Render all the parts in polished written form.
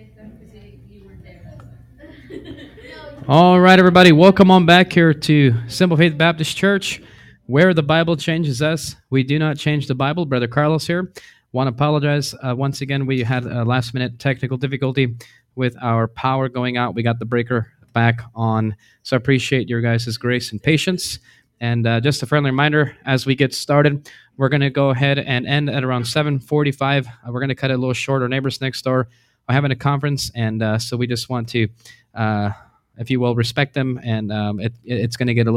All right, everybody, welcome on back here to Simple Faith Baptist Church, where the Bible changes us. We do not change the Bible. Brother Carlos here. Want to apologize. Once again, we had a last minute technical difficulty with our power going out. We got the breaker back on. So I appreciate your guys' grace and patience. And just a friendly reminder, as we get started, we're going to go ahead and end at around 7:45. We're going to cut it a little short. Our neighbors next door are having a conference, and so we just want to if you will, respect them, and it's going to get a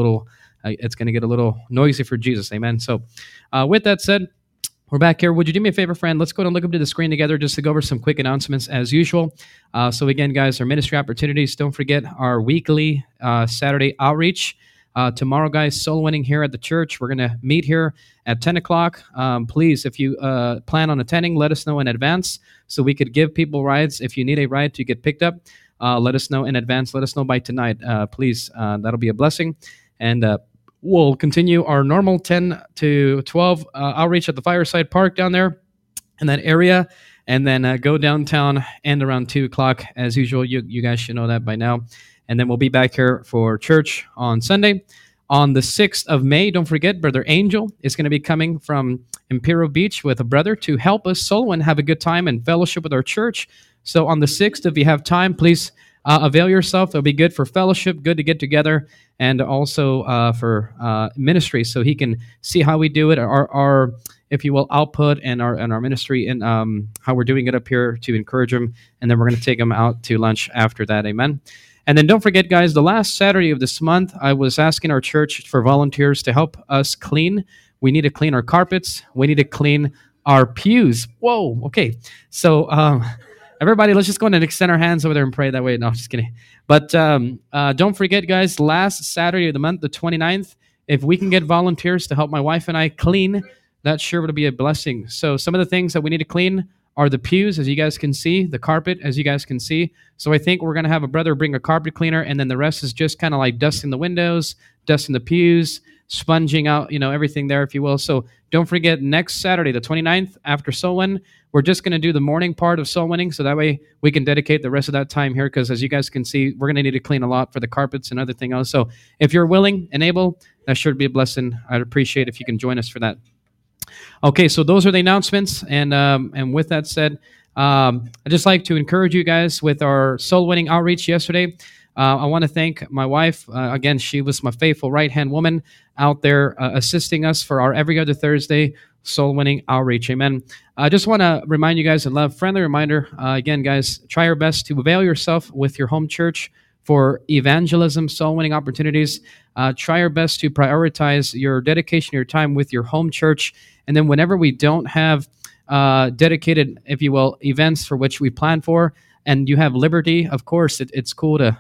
little noisy for Jesus, amen. So, with that said, we're back here. Would you do me a favor, friend? Let's go and look up to the screen together just to go over some quick announcements as usual. So again, guys, our ministry opportunities. Don't forget our weekly Saturday outreach. Tomorrow, guys, soul winning here at the church. We're going to meet here at 10 o'clock. Please, if you plan on attending, let us know in advance so we could give people rides. If you need a ride to get picked up, let us know in advance. Let us know by tonight, please. That'll be a blessing. And we'll continue our normal 10 to 12 outreach at the Fireside Park down there in that area. And then go downtown and around 2 o'clock. As usual, you guys should know that by now. And then we'll be back here for church on Sunday. On the 6th of May, don't forget, Brother Angel is going to be coming from Imperial Beach with a brother to help us soul and have a good time and fellowship with our church. So on the 6th, if you have time, please avail yourself. It'll be good for fellowship, good to get together, and also for ministry, so he can see how we do it, our if you will, output and our ministry, and how we're doing it up here to encourage him. And then we're going to take him out to lunch after that. Amen. And then don't forget, guys, the last Saturday of this month, I was asking our church for volunteers to help us clean. We need to clean our carpets. We need to clean our pews. Whoa, okay. So everybody, let's just go ahead and extend our hands over there and pray that way. No, just kidding. But don't forget, guys, last Saturday of the month, the 29th, if we can get volunteers to help my wife and I clean, that sure would be a blessing. So some of the things that we need to clean are the pews, as you guys can see, the carpet, as you guys can see. So I think we're going to have a brother bring a carpet cleaner, and then the rest is just kind of like dusting the windows, dusting the pews, sponging out, everything there, if you will. So don't forget, next Saturday, the 29th, after Soul Win, we're just going to do the morning part of soul winning, so that way we can dedicate the rest of that time here, because as you guys can see, we're going to need to clean a lot for the carpets and other things else. So if you're willing and able, that sure be a blessing. I'd appreciate if you can join us for that. Okay, so those are the announcements, and with that said, I'd just like to encourage you guys with our soul winning outreach yesterday. I want to thank my wife. Again, she was my faithful right-hand woman out there assisting us for our every other Thursday soul winning outreach. Amen. I just want to remind you guys, and friendly reminder, again, guys, try your best to avail yourself with your home church for evangelism, soul winning opportunities. Try your best to prioritize your dedication, your time with your home church. And then whenever we don't have dedicated, if you will, events for which we plan for, and you have liberty, of course, it's cool to,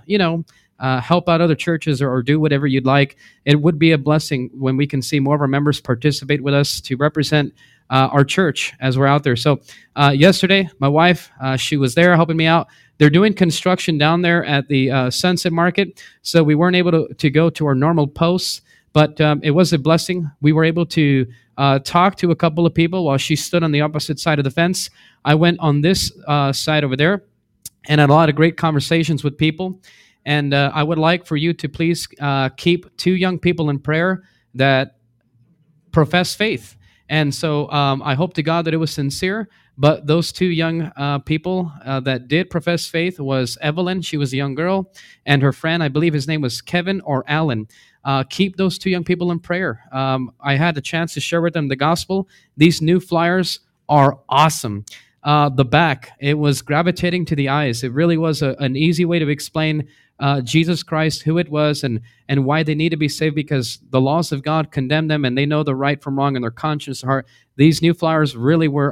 help out other churches or do whatever you'd like. It would be a blessing when we can see more of our members participate with us to represent our church as we're out there. So yesterday, my wife, she was there helping me out. They're doing construction down there at the Sunset Market, so we weren't able to go to our normal posts, but it was a blessing. We were able to talk to a couple of people while she stood on the opposite side of the fence. I went on this side over there and had a lot of great conversations with people. And I would like for you to please keep two young people in prayer that profess faith. And so I hope to God that it was sincere. But those two young people that did profess faith was Evelyn. She was a young girl. And her friend, I believe his name was Kevin or Alan. Keep those two young people in prayer. I had a chance to share with them the gospel. These new flyers are awesome. The back, it was gravitating to the eyes. It really was an easy way to explain Jesus Christ, who it was, and why they need to be saved, because the laws of God condemn them, and they know the right from wrong in their conscience heart. These new flyers really were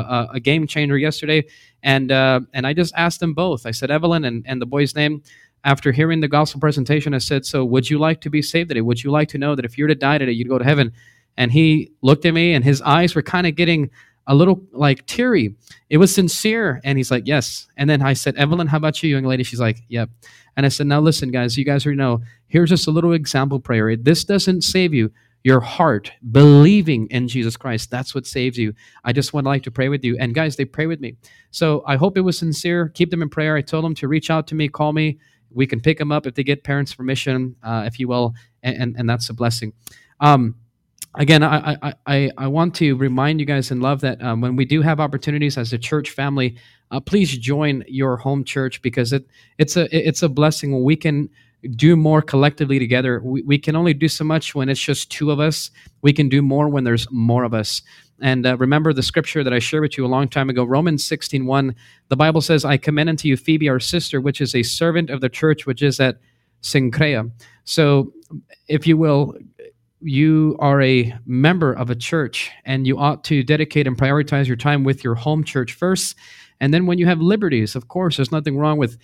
a game changer yesterday, and I just asked them both. I said, Evelyn and the boy's name, after hearing the gospel presentation, I said, so would you like to be saved today? Would you like to know that if you were to die today, you'd go to heaven? And he looked at me, and his eyes were kind of getting a little like teary. It was sincere. And he's like, yes. And then I said, Evelyn, how about you, young lady? She's like, yep. And I said, now listen, guys, you guys already know, here's just a little example prayer. This doesn't save you. your heart, believing in Jesus Christ. That's what saves you. I just would like to pray with you. And guys, they pray with me. So I hope it was sincere. Keep them in prayer. I told them to reach out to me, call me. We can pick them up if they get parents' permission, if you will, and that's a blessing. Um, Again, I want to remind you guys in love that when we do have opportunities as a church family, please join your home church, because it's a blessing when we can do more collectively together. We can only do so much when it's just two of us. We can do more when there's more of us. And remember the scripture that I shared with you a long time ago, Romans 16:1. The Bible says, "I commend unto you Phoebe, our sister, which is a servant of the church, which is at Cenchrea." So, if you will, you are a member of a church, and you ought to dedicate and prioritize your time with your home church first. And then when you have liberties, of course, there's nothing wrong with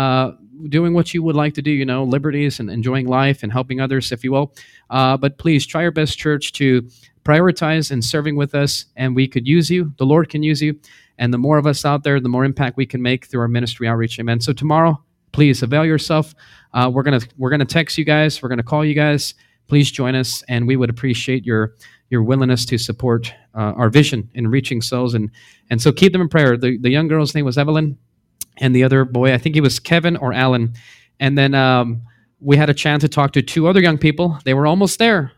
doing what you would like to do, liberties and enjoying life and helping others, if you will. But please try your best, church, to prioritize and serving with us, and we could use you. The Lord can use you. And the more of us out there, the more impact we can make through our ministry outreach. Amen. So tomorrow, please avail yourself. We're gonna text you guys. We're gonna call you guys. Please join us, and we would appreciate your willingness to support our vision in reaching souls. And so keep them in prayer. The young girl's name was Evelyn, and the other boy, I think he was Kevin or Alan. And then we had a chance to talk to two other young people. They were almost there.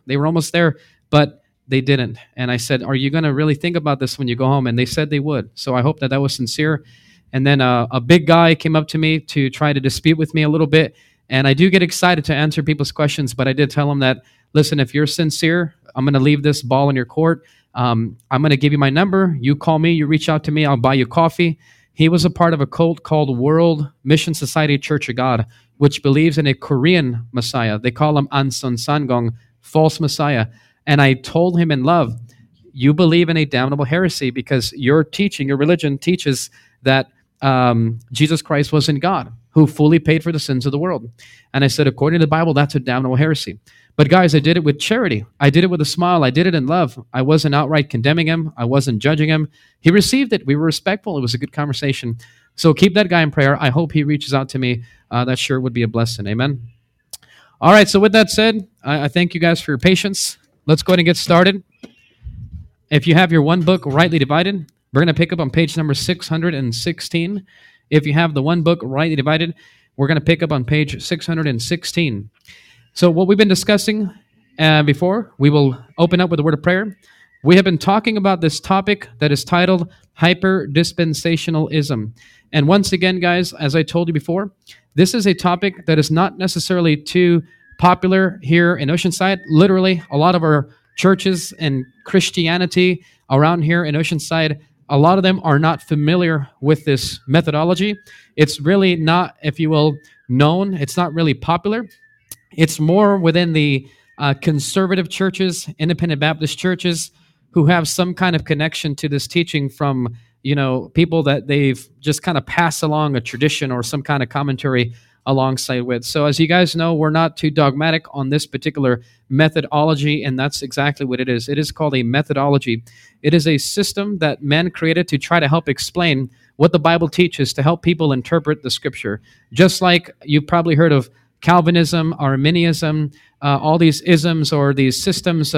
But they didn't. And I said, "Are you going to really think about this when you go home?" And they said they would. So I hope that was sincere. And then a big guy came up to me to try to dispute with me a little bit. And I do get excited to answer people's questions, but I did tell him that, listen, if you're sincere, I'm going to leave this ball in your court. I'm going to give you my number. You call me, you reach out to me, I'll buy you coffee. He was a part of a cult called World Mission Society Church of God, which believes in a Korean Messiah. They call him Anson Sangong, false Messiah. And I told him in love, you believe in a damnable heresy, because your teaching, your religion teaches that Jesus Christ wasn't God, who fully paid for the sins of the world. And I said, according to the Bible, that's a damnable heresy. But guys, I did it with charity. I did it with a smile. I did it in love. I wasn't outright condemning him. I wasn't judging him. He received it. We were respectful. It was a good conversation. So keep that guy in prayer. I hope he reaches out to me. That sure would be a blessing. Amen. All right. So with that said, I thank you guys for your patience. Let's go ahead and get started. If you have your one book rightly divided, we're going to pick up on page number 616. If you have the one book rightly divided, we're going to pick up on page 616. So what we've been discussing before, we will open up with a word of prayer. We have been talking about this topic that is titled hyper-dispensationalism. And once again, guys, as I told you before, this is a topic that is not necessarily too popular here in Oceanside. Literally, a lot of our churches and Christianity around here in Oceanside, a lot of them are not familiar with this methodology. It's really not, if you will, known. It's not really popular. It's more within the conservative churches, independent Baptist churches, who have some kind of connection to this teaching from, people that they've just kind of passed along a tradition or some kind of commentary alongside with. So as you guys know, we're not too dogmatic on this particular methodology, and that's exactly what it is. It is called a methodology. It is a system that men created to try to help explain what the Bible teaches, to help people interpret the scripture. Just like you've probably heard of Calvinism, Arminianism, all these isms or these systems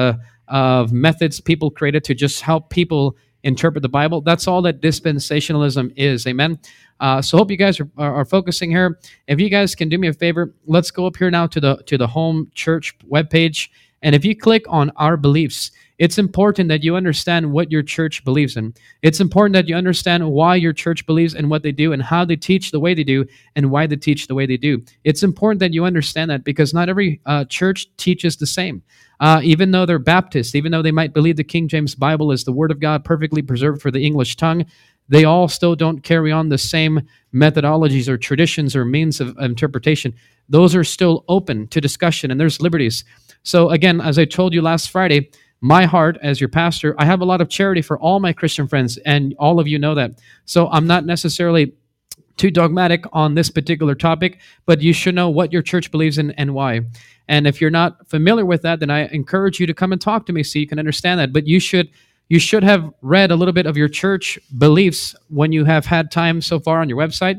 of methods people created to just help people interpret the Bible. That's all that dispensationalism is. Amen. So hope you guys are focusing here. If you guys can do me a favor, let's go up here now to the home church webpage. And if you click on our beliefs, it's important that you understand what your church believes in. It's important that you understand why your church believes in what they do and how they teach the way they do and why they teach the way they do. It's important that you understand that, because not every church teaches the same. Even though they're Baptist, even though they might believe the King James Bible is the Word of God perfectly preserved for the English tongue, they all still don't carry on the same methodologies or traditions or means of interpretation. Those are still open to discussion, and there's liberties. So again, as I told you last Friday, my heart as your pastor, I have a lot of charity for all my Christian friends, and all of you know that. So I'm not necessarily too dogmatic on this particular topic, but you should know what your church believes in and why. And if you're not familiar with that, then I encourage you to come and talk to me so you can understand that. But you should have read a little bit of your church beliefs when you have had time so far on your website.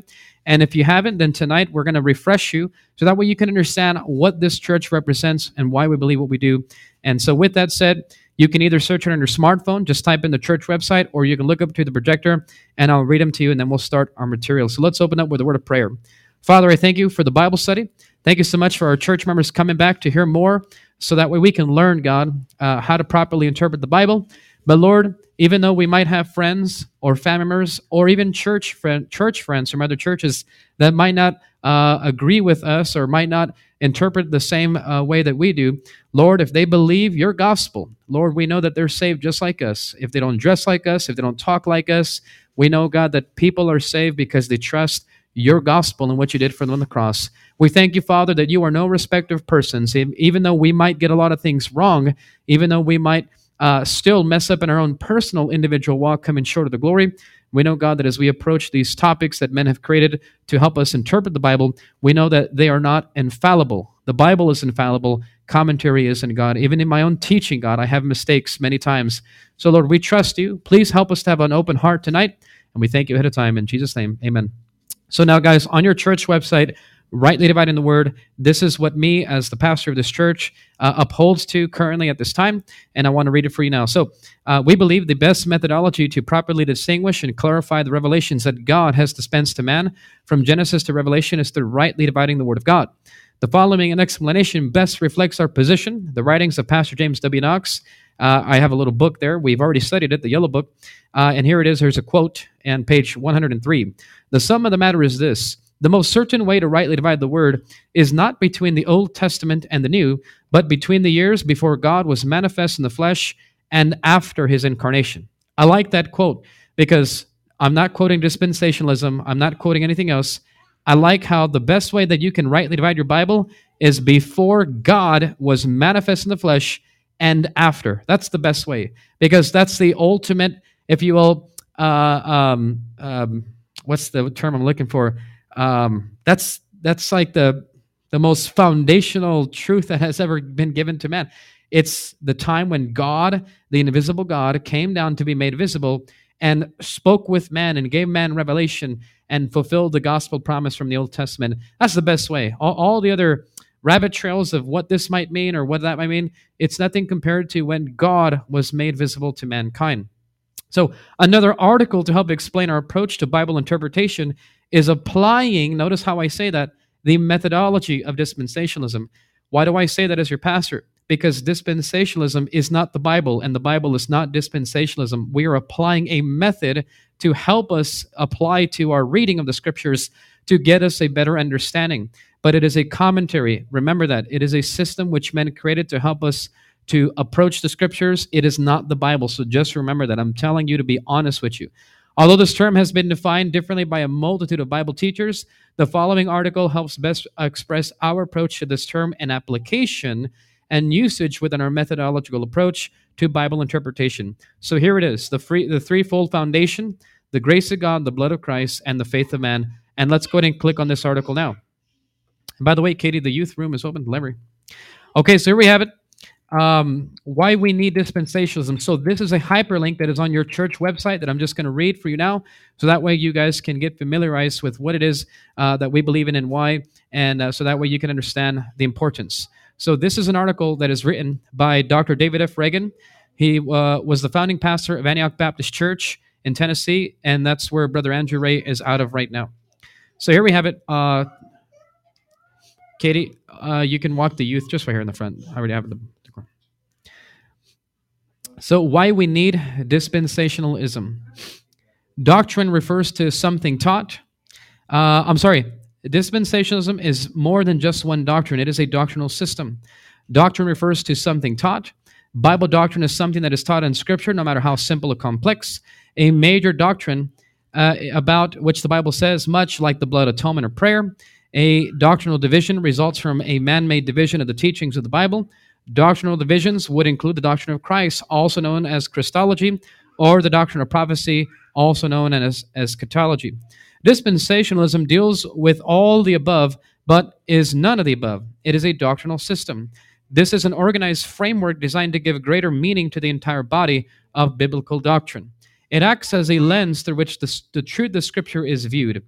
And if you haven't, then tonight we're going to refresh you so that way you can understand what this church represents and why we believe what we do. And so, with that said, you can either search it on your smartphone, just type in the church website, or you can look up to the projector and I'll read them to you and then we'll start our material. So, let's open up with a word of prayer. Father, I thank you for the Bible study. Thank you so much for our church members coming back to hear more so that way we can learn, God, how to properly interpret the Bible. But Lord, even though we might have friends or family members or even church friends from other churches that might not agree with us or might not interpret the same way that we do, Lord, if they believe your gospel, Lord, we know that they're saved just like us. If they don't dress like us, if they don't talk like us, we know, God, that people are saved because they trust your gospel and what you did for them on the cross. We thank you, Father, that you are no respecter of persons. Even though we might get a lot of things wrong, even though we might still mess up in our own personal individual walk, coming short of the glory, we know, God, that as we approach these topics that men have created to help us interpret the Bible, we know that they are not infallible. The Bible is infallible. Commentary isn't, God. Even in my own teaching, God, I have mistakes many times. So, Lord, we trust you. Please help us to have an open heart tonight. And we thank you ahead of time. In Jesus' name, amen. So now, guys, on your church website, rightly dividing the word, this is what me, as the pastor of this church, upholds to currently at this time, and I want to read it for you now. So we believe the best methodology to properly distinguish and clarify the revelations that God has dispensed to man from Genesis to Revelation is through rightly dividing the word of God. The following explanation best reflects our position. The writings of Pastor James W. Knox. I have a little book there. We've already studied it, the yellow book. And here it is. Here's a quote on page 103. The sum of the matter is this: the most certain way to rightly divide the word is not between the Old Testament and the New, but between the years before God was manifest in the flesh and after his incarnation. I like that quote because I'm not quoting dispensationalism. I'm not quoting anything else. I like how the best way that you can rightly divide your Bible is before God was manifest in the flesh and after. That's the best way, because that's the ultimate, if you will, what's the term I'm looking for? That's like the most foundational truth that has ever been given to man. It's the time when God, the invisible God, came down to be made visible and spoke with man and gave man revelation and fulfilled the gospel promise from the Old Testament. That's the best way. All the other rabbit trails of what this might mean or what that might mean, it's nothing compared to when God was made visible to mankind. So another article to help explain our approach to Bible interpretation is applying, notice how I say that, the methodology of dispensationalism. Why do I say that as your pastor? Because dispensationalism is not the Bible, and the Bible is not dispensationalism. We are applying a method to help us apply to our reading of the scriptures to get us a better understanding. But it is a commentary. Remember that. It is a system which men created to help us to approach the scriptures. It is not the Bible. So just remember that. I'm telling you to be honest with you. Although this term has been defined differently by a multitude of Bible teachers, the following article helps best express our approach to this term and application and usage within our methodological approach to Bible interpretation. So here it is, the threefold foundation: the grace of God, the blood of Christ, and the faith of man. And let's go ahead and click on this article now. And by the way, Katie, the youth room is open. Larry. Okay, so here we have it. Why we need dispensationalism. So this is a hyperlink that is on your church website that I'm just going to read for you now, so that way you guys can get familiarized with what it is that we believe in and why, and so that way you can understand the importance. So this is an article that is written by Dr. David F. Reagan. He was the founding pastor of Antioch Baptist Church in Tennessee, and that's where Brother Andrew Ray is out of right now. So here we have it. Katie, you can walk the youth just right here in the front. I already have the. So why we need dispensationalism. Doctrine refers to something taught. Dispensationalism is more than just one doctrine. It is a doctrinal system. Doctrine refers to something taught. Bible doctrine is something that is taught in Scripture, no matter how simple or complex. A major doctrine about which the Bible says, much like the blood atonement or prayer. A doctrinal division results from a man-made division of the teachings of the Bible. Doctrinal divisions would include the doctrine of Christ, also known as Christology, or the doctrine of prophecy, also known as eschatology. Dispensationalism deals with all the above, but is none of the above. It is a doctrinal system. This is an organized framework designed to give greater meaning to the entire body of biblical doctrine. It acts as a lens through which the truth of Scripture is viewed.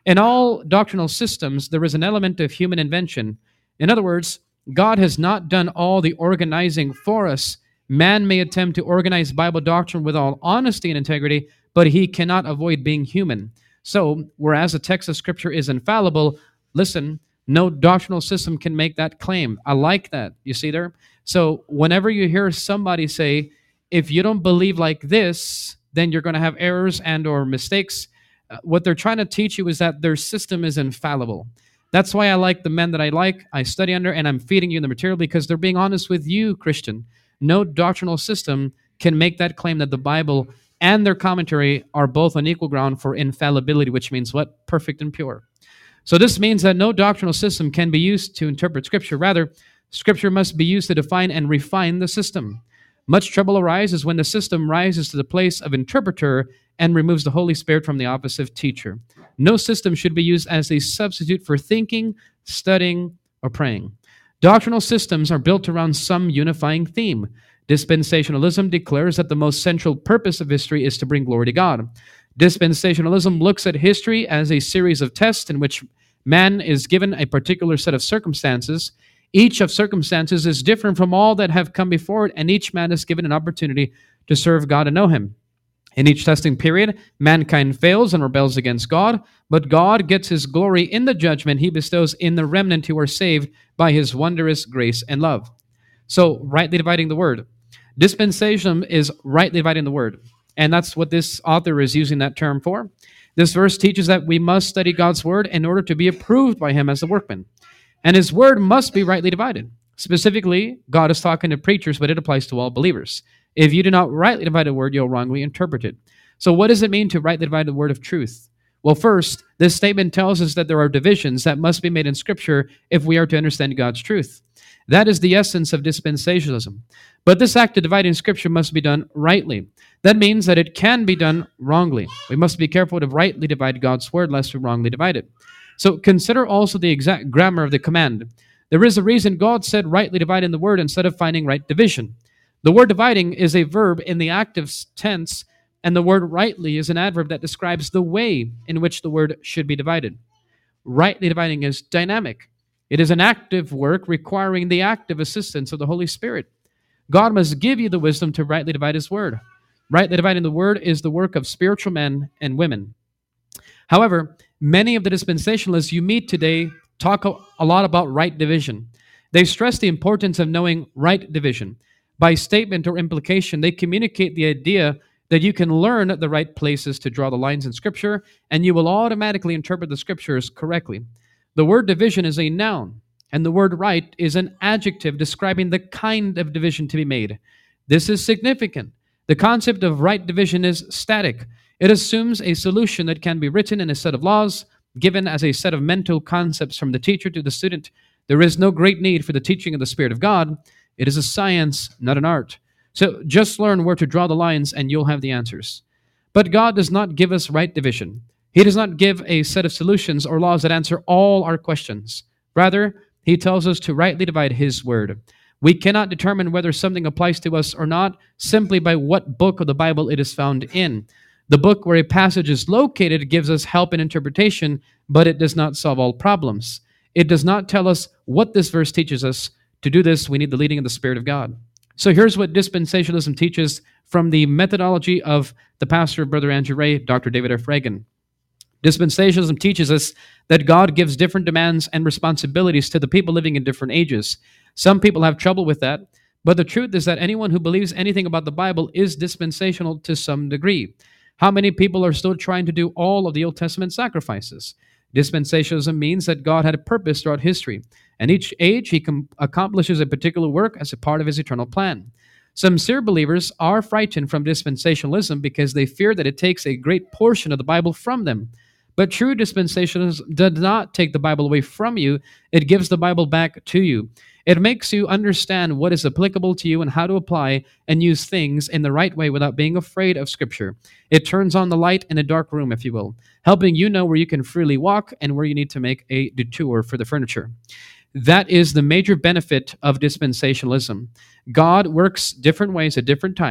In all doctrinal systems, there is an element of human invention. In other words, God has not done all the organizing for us. Man may attempt to organize Bible doctrine with all honesty and integrity, but he cannot avoid being human. So, whereas the text of Scripture is infallible, listen, no doctrinal system can make that claim. I like that. You see there? So, whenever you hear somebody say, if you don't believe like this, then you're going to have errors and or mistakes. What they're trying to teach you is that their system is infallible. That's why I like the men that I like, I study under, and I'm feeding you the material because they're being honest with you, Christian. No doctrinal system can make that claim that the Bible and their commentary are both on equal ground for infallibility, which means what? Perfect and pure. So this means that no doctrinal system can be used to interpret Scripture. Rather, Scripture must be used to define and refine the system. Much trouble arises when the system rises to the place of interpreter and removes the Holy Spirit from the office of teacher. No system should be used as a substitute for thinking, studying, or praying. Doctrinal systems are built around some unifying theme. Dispensationalism declares that the most central purpose of history is to bring glory to God. Dispensationalism looks at history as a series of tests in which man is given a particular set of circumstances. Each of circumstances is different from all that have come before it, and each man is given an opportunity to serve God and know Him. In each testing period, mankind fails and rebels against God, but God gets His glory in the judgment He bestows in the remnant who are saved by His wondrous grace and love. So, rightly dividing the word. Dispensationalism is rightly dividing the word. And that's what this author is using that term for. This verse teaches that we must study God's word in order to be approved by Him as a workman. And His word must be rightly divided. Specifically, God is talking to preachers, but it applies to all believers. If you do not rightly divide the word, you'll wrongly interpret it. So what does it mean to rightly divide the word of truth? Well, first, this statement tells us that there are divisions that must be made in Scripture if we are to understand God's truth. That is the essence of dispensationalism. But this act of dividing Scripture must be done rightly. That means that it can be done wrongly. We must be careful to rightly divide God's word, lest we wrongly divide it. So consider also the exact grammar of the command. There is a reason God said rightly dividing the word instead of finding right division. The word dividing is a verb in the active tense, and the word rightly is an adverb that describes the way in which the word should be divided. Rightly dividing is dynamic. It is an active work requiring the active assistance of the Holy Spirit. God must give you the wisdom to rightly divide His word. Rightly dividing the word is the work of spiritual men and women. However, many of the dispensationalists you meet today talk a lot about right division. They stress the importance of knowing right division. By statement or implication, they communicate the idea that you can learn the right places to draw the lines in Scripture, and you will automatically interpret the Scriptures correctly. The word division is a noun, and the word right is an adjective describing the kind of division to be made. This is significant. The concept of right division is static. It assumes a solution that can be written in a set of laws, given as a set of mental concepts from the teacher to the student. There is no great need for the teaching of the Spirit of God. It is a science, not an art. So just learn where to draw the lines and you'll have the answers. But God does not give us right division. He does not give a set of solutions or laws that answer all our questions. Rather, He tells us to rightly divide His word. We cannot determine whether something applies to us or not simply by what book of the Bible it is found in. The book where a passage is located gives us help in interpretation, but it does not solve all problems. It does not tell us what this verse teaches us. To do this, we need the leading of the Spirit of God. So here's what dispensationalism teaches from the methodology of the pastor of Brother Andrew Ray, Dr. David F. Reagan. Dispensationalism teaches us that God gives different demands and responsibilities to the people living in different ages. Some people have trouble with that, but the truth is that anyone who believes anything about the Bible is dispensational to some degree. How many people are still trying to do all of the Old Testament sacrifices? Dispensationalism means that God had a purpose throughout history, and each age He accomplishes a particular work as a part of His eternal plan. Some sincere believers are frightened from dispensationalism because they fear that it takes a great portion of the Bible from them. But true dispensationalism does not take the Bible away from you. It gives the Bible back to you. It makes you understand what is applicable to you and how to apply and use things in the right way without being afraid of Scripture. It turns on the light in a dark room, if you will, helping you know where you can freely walk and where you need to make a detour for the furniture. That is the major benefit of dispensationalism. God works different ways at different times,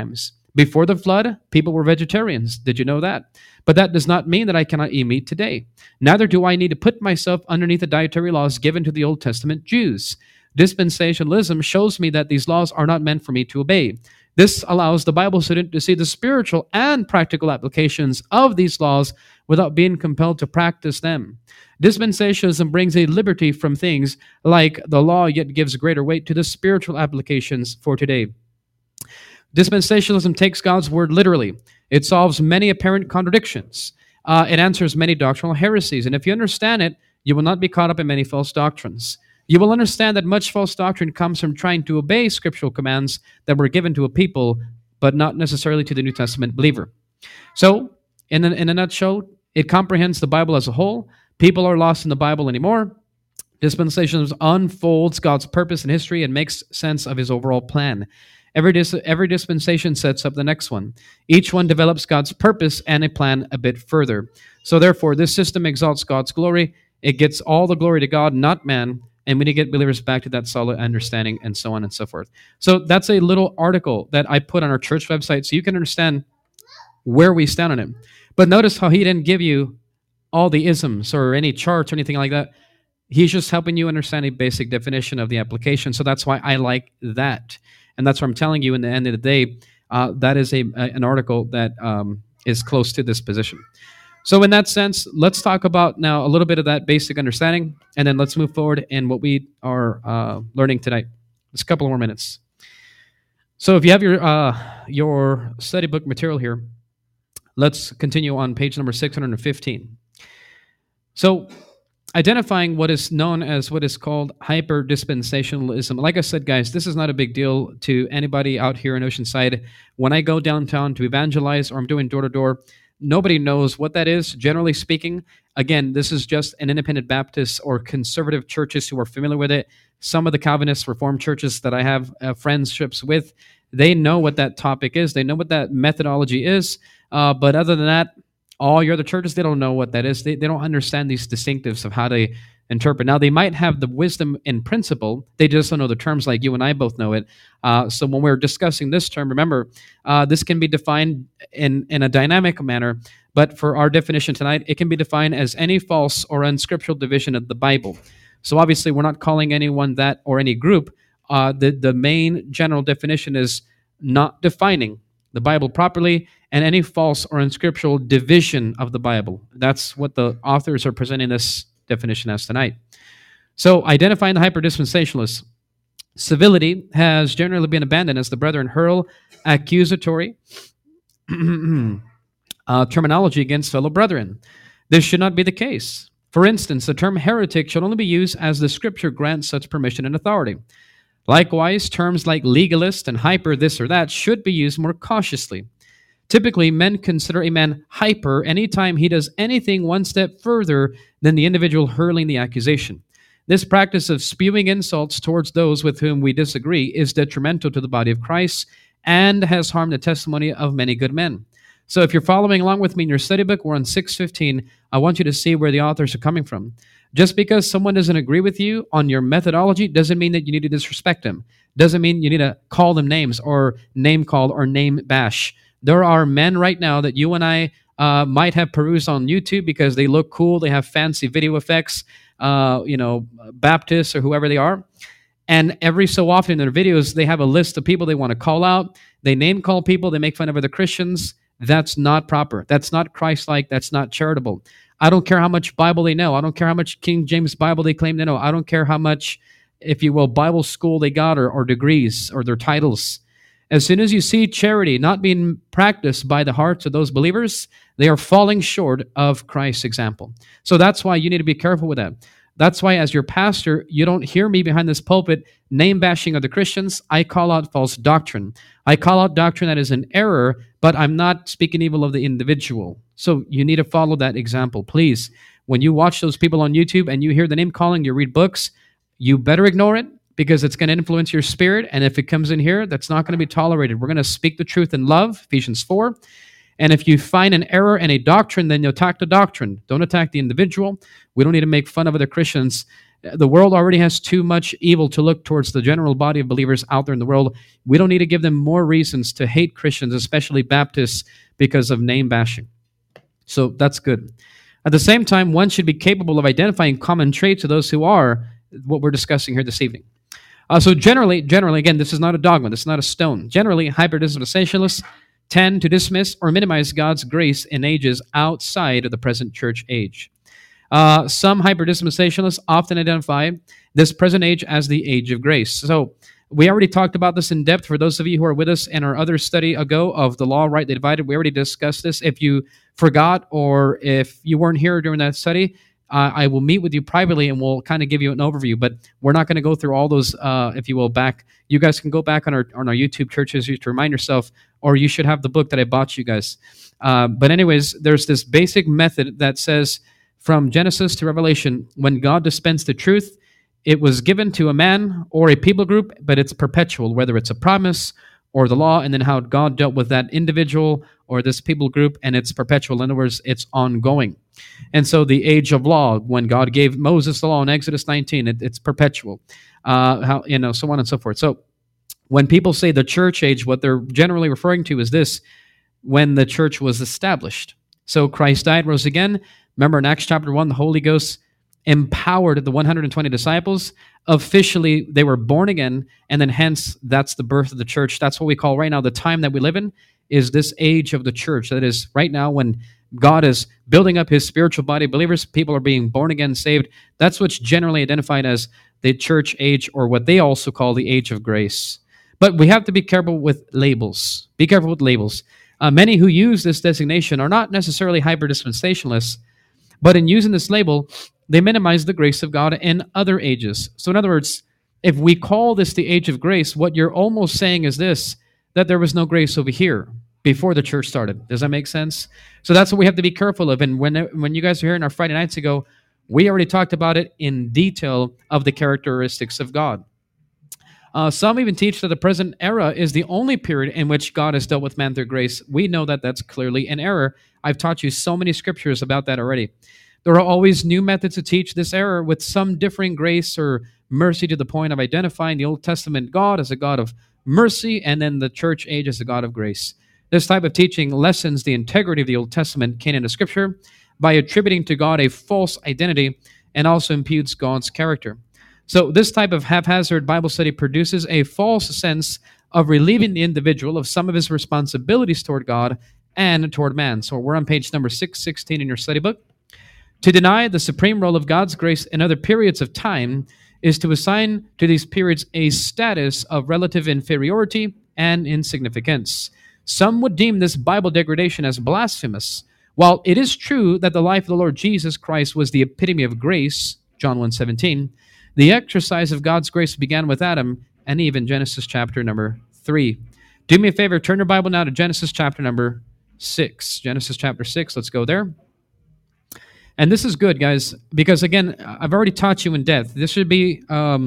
Before the flood, people were vegetarians. Did you know that? But that does not mean that I cannot eat meat today. Neither do I need to put myself underneath the dietary laws given to the Old Testament Jews. Dispensationalism shows me that these laws are not meant for me to obey. This allows the Bible student to see the spiritual and practical applications of these laws without being compelled to practice them. Dispensationalism brings a liberty from things like the law, yet gives greater weight to the spiritual applications for today. Dispensationalism takes God's word literally. It solves many apparent contradictions. It answers many doctrinal heresies. And if you understand it, you will not be caught up in many false doctrines. You will understand that much false doctrine comes from trying to obey scriptural commands that were given to a people, but not necessarily to the New Testament believer. So, in a nutshell, it comprehends the Bible as a whole. People are lost in the Bible anymore. Dispensationalism unfolds God's purpose in history and makes sense of his overall plan. Every dispensation sets up the next one. Each one develops God's purpose and a plan a bit further. So therefore, this system exalts God's glory. It gets all the glory to God, not man. And we need to get believers back to that solid understanding, and so on and so forth. So that's a little article that I put on our church website so you can understand where we stand on it. But notice how he didn't give you all the isms or any charts or anything like that. He's just helping you understand a basic definition of the application. So that's why I like that. And that's what I'm telling you in the end of the day, that is an article that is close to this position. So in that sense, let's talk about now a little bit of that basic understanding, and then let's move forward in what we are learning tonight. Just a couple more minutes. So if you have your study book material here, let's continue on page number 615. So identifying what is known as what is called hyper-dispensationalism. Like I said, guys, this is not a big deal to anybody out here in Oceanside. When I go downtown to evangelize or I'm doing door-to-door, nobody knows what that is, generally speaking. Again, this is just an independent Baptist or conservative churches who are familiar with it. Some of the Calvinist Reformed churches that I have friendships with, they know what that topic is. They know what that methodology is. But other than that, all your other churches, they don't know what that is. They don't understand these distinctives of how to interpret. Now, they might have the wisdom in principle. They just don't know the terms like you and I both know it. So when we're discussing this term, remember, this can be defined in a dynamic manner. But for our definition tonight, it can be defined as any false or unscriptural division of the Bible. So obviously, we're not calling anyone that or any group. The main general definition is not defining the Bible properly and any false or unscriptural division of the Bible. That's what the authors are presenting this definition as tonight. So, identifying the hyper-dispensationalists. Civility has generally been abandoned as the brethren hurl accusatory terminology against fellow brethren. This should not be the case. For instance, the term heretic should only be used as the Scripture grants such permission and authority. Likewise, terms like legalist and hyper this or that should be used more cautiously. Typically, men consider a man hyper anytime he does anything one step further than the individual hurling the accusation. This practice of spewing insults towards those with whom we disagree is detrimental to the body of Christ and has harmed the testimony of many good men. So if you're following along with me in your study book, we're on 615. I want you to see where the authors are coming from. Just because someone doesn't agree with you on your methodology doesn't mean that you need to disrespect them. Doesn't mean you need to call them names or name call or name bash. There are men right now that you and I might have perused on YouTube because they look cool. They have fancy video effects, Baptists or whoever they are. And every so often in their videos, they have a list of people they want to call out. They name call people. They make fun of other Christians. That's not proper. That's not Christ-like. That's not charitable. I don't care how much Bible they know. I don't care how much King James Bible they claim to know. I don't care how much, if you will, Bible school they got or degrees or their titles. As soon as you see charity not being practiced by the hearts of those believers, they are falling short of Christ's example. So that's why you need to be careful with that. That's why as your pastor, you don't hear me behind this pulpit name bashing other Christians. I call out false doctrine. I call out doctrine that is an error, but I'm not speaking evil of the individual. So you need to follow that example. Please, when you watch those people on YouTube and you hear the name calling, you read books, you better ignore it because it's going to influence your spirit. And if it comes in here, that's not going to be tolerated. We're going to speak the truth in love, Ephesians 4. And if you find an error in a doctrine, then you attack the doctrine. Don't attack the individual. We don't need to make fun of other Christians The world already has too much evil to look towards the general body of believers out there in the world. We don't need to give them more reasons to hate Christians, especially Baptists, because of name bashing. So that's good. At the same time, one should be capable of identifying common traits of those who are what we're discussing here this evening. So generally, again, this is not a dogma. This is not a stone. Generally, hyper-dispensationalists tend to dismiss or minimize God's grace in ages outside of the present church age. Some hyper-dispensationalists often identify this present age as the age of grace. So we already talked about this in depth. For those of you who are with us in our other study ago of the law rightly divided, we already discussed this. If you forgot or if you weren't here during that study, I will meet with you privately and we'll kind of give you an overview. But we're not going to go through all those, if you will, back. You guys can go back on our YouTube churches to remind yourself, or you should have the book that I bought you guys. But anyways, there's this basic method that says from Genesis to Revelation, when God dispensed the truth, it was given to a man or a people group, but it's perpetual, whether it's a promise or the law, and then how God dealt with that individual or this people group, and it's perpetual. In other words, it's ongoing. And so the age of law, when God gave Moses the law in Exodus 19, it's perpetual. So on and so forth. So when people say the church age, what they're generally referring to is this: when the church was established. So Christ died, rose again. Remember in Acts chapter 1, the Holy Ghost empowered the 120 disciples. Officially, they were born again, and then hence, that's the birth of the church. That's what we call right now, the time that we live in, is this age of the church. That is right now when God is building up his spiritual body of believers, people are being born again, saved. That's what's generally identified as the church age, or what they also call the age of grace. But we have to be careful with labels. Be careful with labels. Many who use this designation are not necessarily hyper-dispensationalists, but in using this label, they minimize the grace of God in other ages. So in other words, if we call this the age of grace, what you're almost saying is this: that there was no grace over here before the church started. Does that make sense? So that's what we have to be careful of. And when you guys are here in our Friday nights ago, we already talked about it in detail of the characteristics of God. Some even teach that the present era is the only period in which God has dealt with man through grace. We know that that's clearly an error. I've taught you so many scriptures about that already. There are always new methods to teach this error with some differing grace or mercy, to the point of identifying the Old Testament God as a God of mercy and then the church age as a God of grace. This type of teaching lessens the integrity of the Old Testament canon of Scripture by attributing to God a false identity, and also imputes God's character. So this type of haphazard Bible study produces a false sense of relieving the individual of some of his responsibilities toward God and toward man. So we're on page number 616 in your study book. To deny the supreme role of God's grace in other periods of time is to assign to these periods a status of relative inferiority and insignificance. Some would deem this Bible degradation as blasphemous. While it is true that the life of the Lord Jesus Christ was the epitome of grace, John 1:17, the exercise of God's grace began with Adam and Eve in Genesis chapter number 3. Do me a favor, turn your Bible now to Genesis chapter number 6. Genesis chapter 6, let's go there. And this is good, guys, because again, I've already taught you in depth. This should be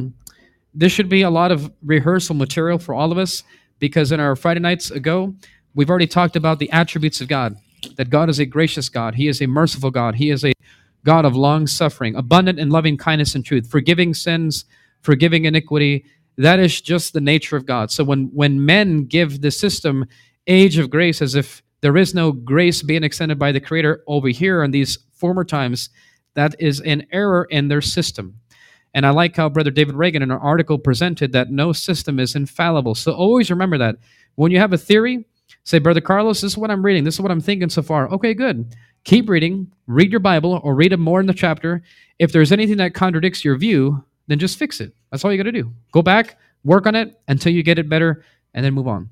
a lot of rehearsal material for all of us, because in our Friday nights ago, we've already talked about the attributes of God, that God is a gracious God. He is a merciful God. He is a God of long suffering, abundant in loving kindness and truth, forgiving sins, forgiving iniquity. That is just the nature of God. So when men give the system age of grace as if there is no grace being extended by the Creator over here in these former times, that is an error in their system. And I like how Brother David Reagan in an article presented that no system is infallible. So always remember that. When you have a theory, say, Brother Carlos, this is what I'm reading. This is what I'm thinking so far. Okay, good. Keep reading. Read your Bible or read it more in the chapter. If there's anything that contradicts your view, then just fix it. That's all you got to do. Go back, work on it until you get it better, and then move on.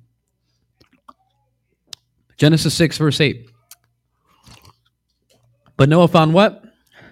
Genesis 6, verse 8. But Noah found what?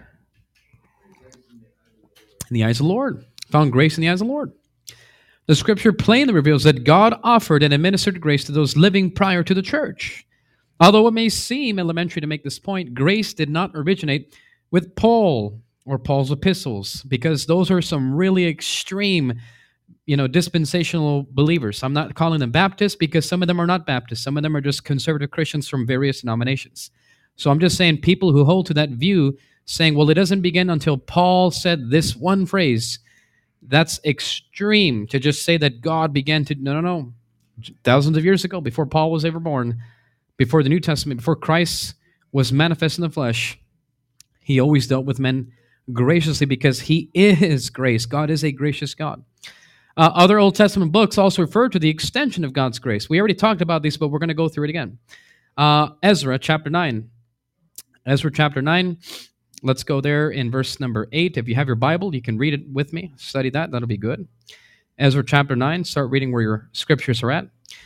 In the eyes of the Lord. Found grace in the eyes of the Lord. The scripture plainly reveals that God offered and administered grace to those living prior to the church. Although it may seem elementary to make this point, grace did not originate with Paul or Paul's epistles, because those are some really extreme, dispensational believers. I'm not calling them Baptists because some of them are not Baptists. Some of them are just conservative Christians from various denominations. So I'm just saying people who hold to that view saying, well, it doesn't begin until Paul said this one phrase. That's extreme to just say that God began to, no. Thousands of years ago, before Paul was ever born, before the New Testament, before Christ was manifest in the flesh, he always dealt with men graciously because he is grace. God is a gracious God. Other Old Testament books also refer to the extension of God's grace. We already talked about these, but we're going to go through it again. Ezra chapter 9. Ezra chapter 9. Let's go there in verse number 8. If you have your Bible, you can read it with me. Study that. That'll be good. Ezra chapter 9. Start reading where your scriptures are at.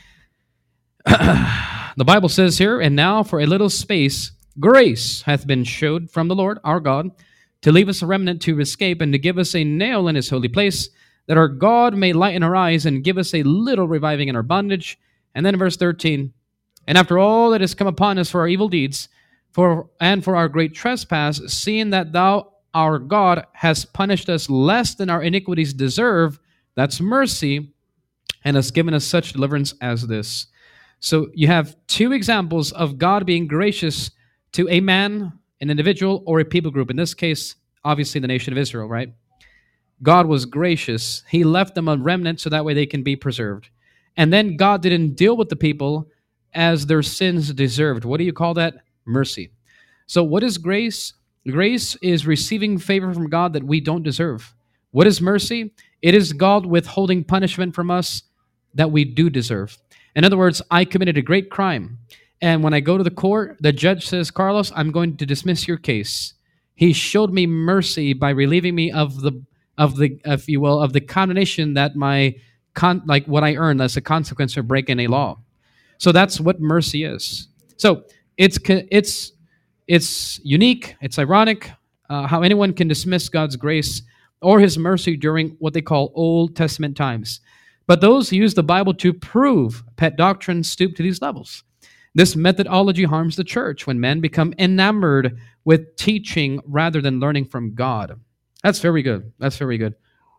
The Bible says here, and now for a little space, grace hath been showed from the Lord our God, to leave us a remnant to escape, and to give us a nail in his holy place, that our God may lighten our eyes, and give us a little reviving in our bondage. And then in verse 13, and after all that has come upon us for our evil deeds, for our great trespass, seeing that thou, our God, hast punished us less than our iniquities deserve, that's mercy, and hast given us such deliverance as this. So you have two examples of God being gracious to a man, an individual, or a people group. In this case, obviously the nation of Israel, right? God was gracious. He left them a remnant so that way they can be preserved. And then God didn't deal with the people as their sins deserved. What do you call that? Mercy. So what is grace? Grace is receiving favor from God that we don't deserve. What is mercy? It is God withholding punishment from us that we do deserve. In other words, I committed a great crime, and when I go to the court, the judge says, Carlos, I'm going to dismiss your case. He showed me mercy by relieving me of the if you will, of the condemnation that like what I earned as a consequence of breaking a law. So that's what mercy is. So it's unique. It's ironic how anyone can dismiss God's grace or his mercy during what they call Old Testament times. But those who use the Bible to prove pet doctrine stoop to these levels. This methodology harms the church when men become enamored with teaching rather than learning from God. That's very good. That's very good.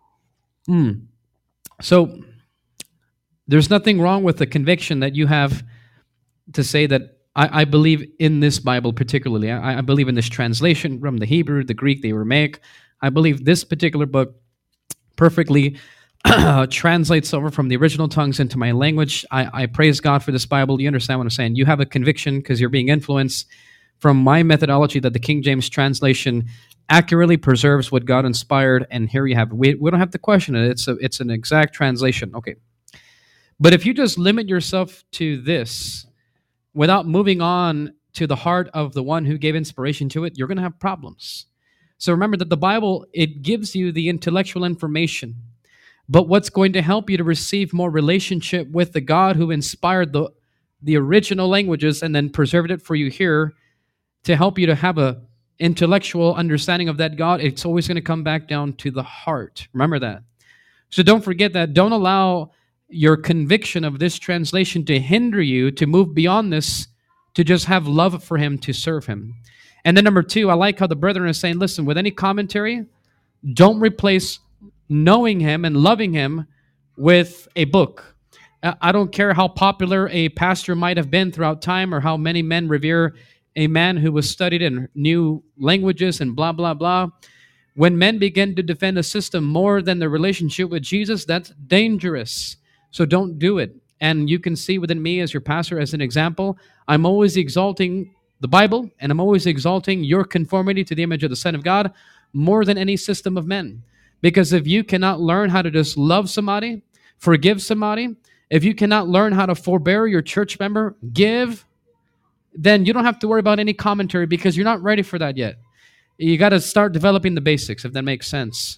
So there's nothing wrong with the conviction that you have to say that I believe in this Bible particularly. I believe in this translation from the Hebrew, the Greek, the Aramaic. I believe this particular book perfectly translates over from the original tongues into my language. I praise God for this Bible. You understand what I'm saying? You have a conviction because you're being influenced from my methodology that the King James translation accurately preserves what God inspired, and here you have it. We don't have to question it. It's an exact translation. Okay. But if you just limit yourself to this without moving on to the heart of the one who gave inspiration to it, you're going to have problems. So remember that the Bible, it gives you the intellectual information. But what's going to help you to receive more relationship with the God who inspired the original languages and then preserved it for you here to help you to have a intellectual understanding of that God, it's always going to come back down to the heart. Remember that. So don't forget that. Don't allow your conviction of this translation to hinder you to move beyond this, to just have love for him, to serve him. And then number two, I like how the brethren are saying, listen, with any commentary, don't replace knowing him and loving him with a book. I don't care how popular a pastor might have been throughout time or how many men revere a man who was studied in new languages and blah, blah, blah. When men begin to defend a system more than the relationship with Jesus, that's dangerous. So don't do it. And you can see within me as your pastor, as an example, I'm always exalting the Bible, and I'm always exalting your conformity to the image of the Son of God more than any system of men. Because if you cannot learn how to just love somebody, forgive somebody, if you cannot learn how to forbear your church member, give, then you don't have to worry about any commentary because you're not ready for that yet. You got to start developing the basics, if that makes sense.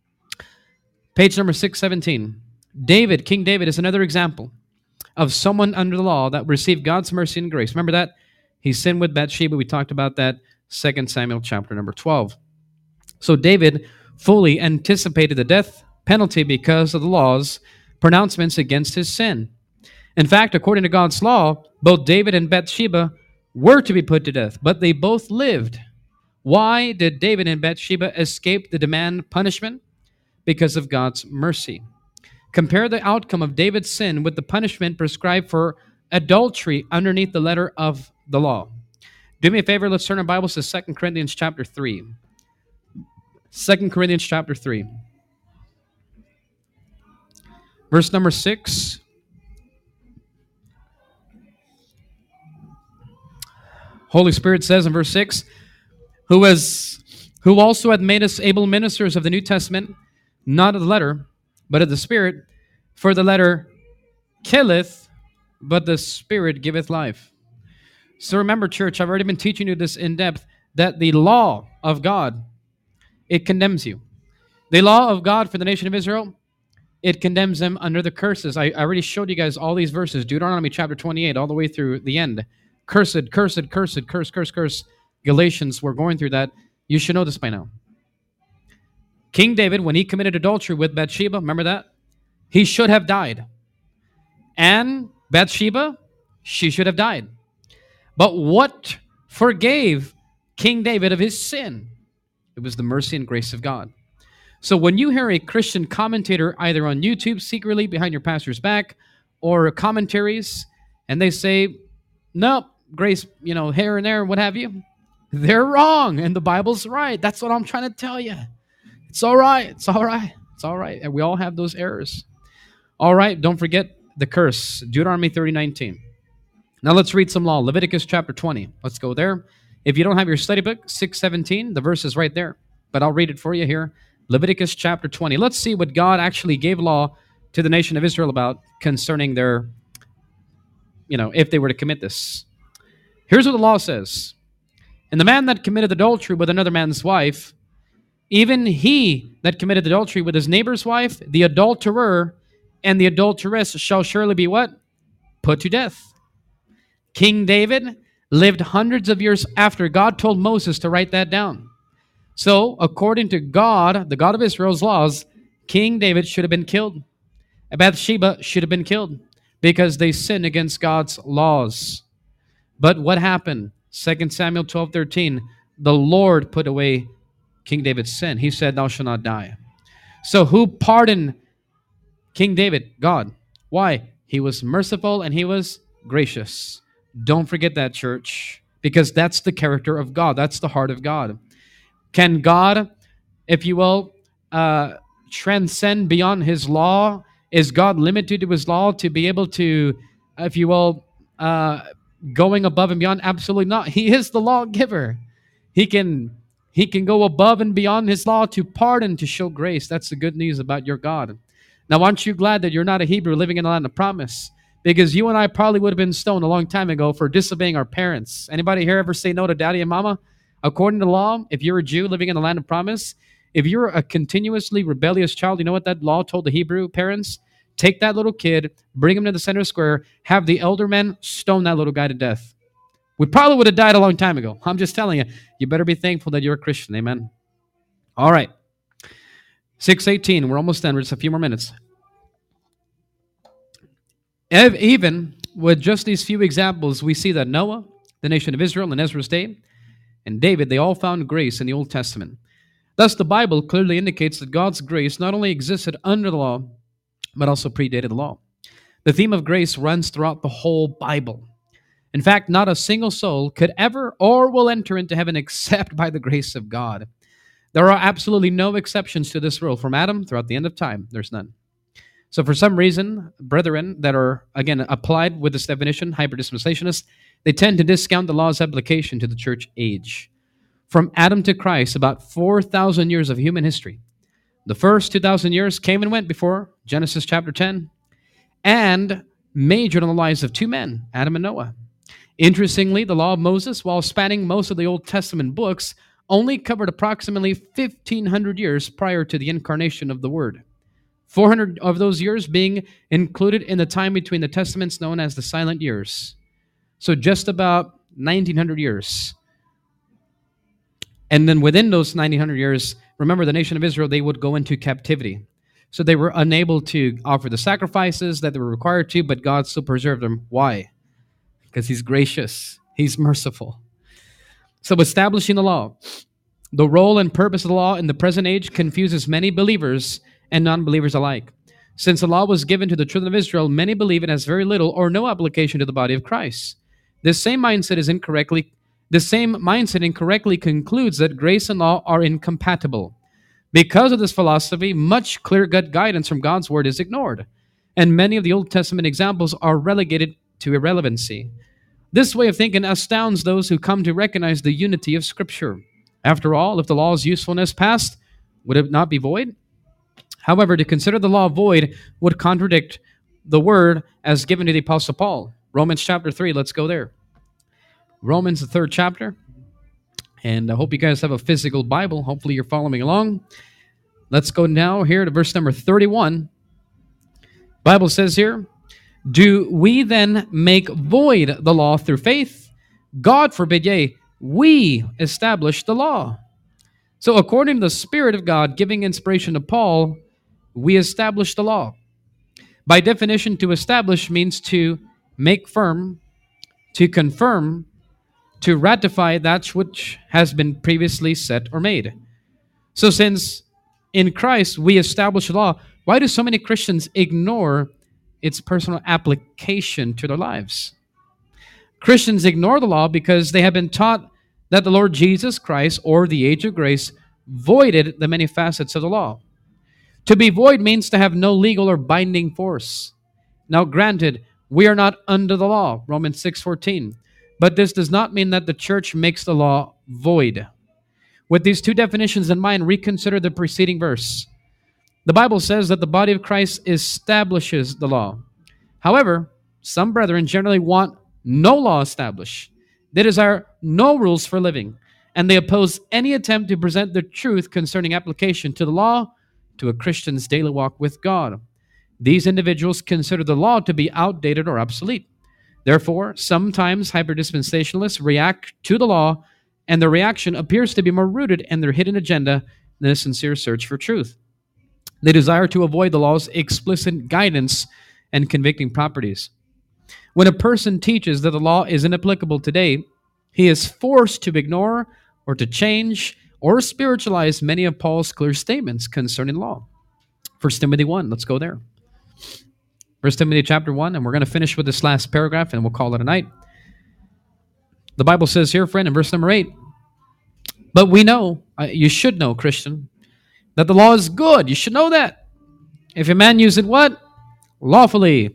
Page number 617. David, King David, is another example of someone under the law that received God's mercy and grace. Remember that? He sinned with Bathsheba. We talked about that, 2 Samuel chapter number 12. So David fully anticipated the death penalty because of the law's pronouncements against his sin. In fact, according to God's law, both David and Bathsheba were to be put to death, but they both lived. Why did David and Bathsheba escape the demand punishment? Because of God's mercy. Compare the outcome of David's sin with the punishment prescribed for adultery underneath the letter of the law. Do me a favor, let's turn our Bibles to 2 Corinthians chapter 3. 2 Corinthians chapter 3. Verse number 6. Holy Spirit says in verse 6, who also hath made us able ministers of the New Testament, not of the letter, but of the Spirit. For the letter killeth, but the Spirit giveth life. So remember, church, I've already been teaching you this in depth, that the law of God, it condemns you. The law of God for the nation of Israel, it condemns them under the curses. I already showed you guys all these verses, Deuteronomy chapter 28, all the way through the end. Cursed, cursed, cursed, curse, curse, curse. Galatians, we're going through that. You should know this by now. King David, when he committed adultery with Bathsheba, remember that? He should have died. And Bathsheba, she should have died. But what forgave King David of his sin? It was the mercy and grace of God. So when you hear a Christian commentator either on YouTube secretly behind your pastor's back or commentaries, and they say, nope, grace, here and there, what have you, they're wrong and the Bible's right. That's what I'm trying to tell you. It's all right. It's all right. It's all right. And we all have those errors. All right, don't forget the curse. Deuteronomy 30:19. Now let's read some law. Leviticus chapter 20. Let's go there. If you don't have your study book, 6:17, the verse is right there. But I'll read it for you here. Leviticus chapter 20. Let's see what God actually gave law to the nation of Israel about concerning their, if they were to commit this. Here's what the law says. And the man that committed adultery with another man's wife, even he that committed adultery with his neighbor's wife, the adulterer and the adulteress shall surely be what? Put to death. King David lived hundreds of years after God told Moses to write that down. So, according to God, the God of Israel's laws, King David should have been killed. Bathsheba should have been killed because they sinned against God's laws. But what happened? 2 Samuel 12:13, the Lord put away King David's sin. He said, thou shalt not die. So who pardoned King David? God. Why? He was merciful and he was gracious. Don't forget that, church, because that's the character of God. That's the heart of God. Can God, if you will, transcend beyond his law? Is God limited to his law to be able to, if you will, going above and beyond? Absolutely not. He is the lawgiver. He can go above and beyond his law to pardon, to show grace. That's the good news about your God. Now, aren't you glad that you're not a Hebrew living in the land of promise? Because you and I probably would have been stoned a long time ago for disobeying our parents. Anybody here ever say no to daddy and mama? According to law, if you're a Jew living in the land of promise, if you're a continuously rebellious child, you know what that law told the Hebrew parents? Take that little kid, bring him to the center square, have the elder men stone that little guy to death. We probably would have died a long time ago. I'm just telling you, you better be thankful that you're a Christian. Amen. All right. 6:18. We're almost done. We're just a few more minutes. Even with just these few examples, we see that Noah, the nation of Israel in Ezra's day, and David, they all found grace in the Old Testament. Thus, the Bible clearly indicates that God's grace not only existed under the law, but also predated the law. The theme of grace runs throughout the whole Bible. In fact, not a single soul could ever or will enter into heaven except by the grace of God. There are absolutely no exceptions to this rule. From Adam throughout the end of time, there's none. So for some reason, brethren that are, again, applied with this definition, hyper-dispensationalists, they tend to discount the law's application to the church age. From Adam to Christ, about 4,000 years of human history. The first 2,000 years came and went before Genesis chapter 10 and majored on the lives of two men, Adam and Noah. Interestingly, the law of Moses, while spanning most of the Old Testament books, only covered approximately 1,500 years prior to the incarnation of the Word. 400 of those years being included in the time between the testaments known as the silent years. So just about 1,900 years. And then within those 1,900 years, remember the nation of Israel, they would go into captivity. So they were unable to offer the sacrifices that they were required to, but God still preserved them. Why? Because he's gracious. He's merciful. So establishing the law. The role and purpose of the law in the present age confuses many believers and non-believers alike. Since the law was given to the children of Israel, many believe it has very little or no application to the body of Christ. This same mindset is incorrectly The same mindset incorrectly concludes that grace and law are incompatible. Because of this philosophy, much clear-cut guidance from God's word is ignored, and many of the Old Testament examples are relegated to irrelevancy. This way of thinking astounds those who come to recognize the unity of Scripture. After all, if the law's usefulness passed, would it not be void? However, to consider the law void would contradict the word as given to the Apostle Paul. Romans chapter 3, let's go there. Romans, the 3rd chapter. And I hope you guys have a physical Bible. Hopefully you're following along. Let's go now here to verse number 31. Bible says here, do we then make void the law through faith? God forbid, yea, we establish the law. So according to the Spirit of God giving inspiration to Paul, we establish the law. By definition, to establish means to make firm, to confirm, to ratify that which has been previously set or made. So since in Christ we establish the law, why do so many Christians ignore its personal application to their lives? Christians ignore the law because they have been taught that the Lord Jesus Christ, or the age of grace, voided the many facets of the law. To be void means to have no legal or binding force. Now granted, we are not under the law, Romans 6:14. But this does not mean that the church makes the law void. With these two definitions in mind, reconsider the preceding verse. The Bible says that the body of Christ establishes the law. However, some brethren generally want no law established. They desire no rules for living, and they oppose any attempt to present the truth concerning application to the law to a Christian's daily walk with God. These individuals consider the law to be outdated or obsolete. Therefore, sometimes hyperdispensationalists react to the law, and their reaction appears to be more rooted in their hidden agenda than a sincere search for truth. They desire to avoid the law's explicit guidance and convicting properties. When a person teaches that the law is inapplicable today, he is forced to ignore or to change or spiritualize many of Paul's clear statements concerning law. 1 Timothy 1, let's go there. 1 Timothy chapter 1, and we're going to finish with this last paragraph, and we'll call it a night. The Bible says here, friend, in verse number 8, but we know, you should know, Christian, that the law is good. You should know that. If a man use it what? Lawfully.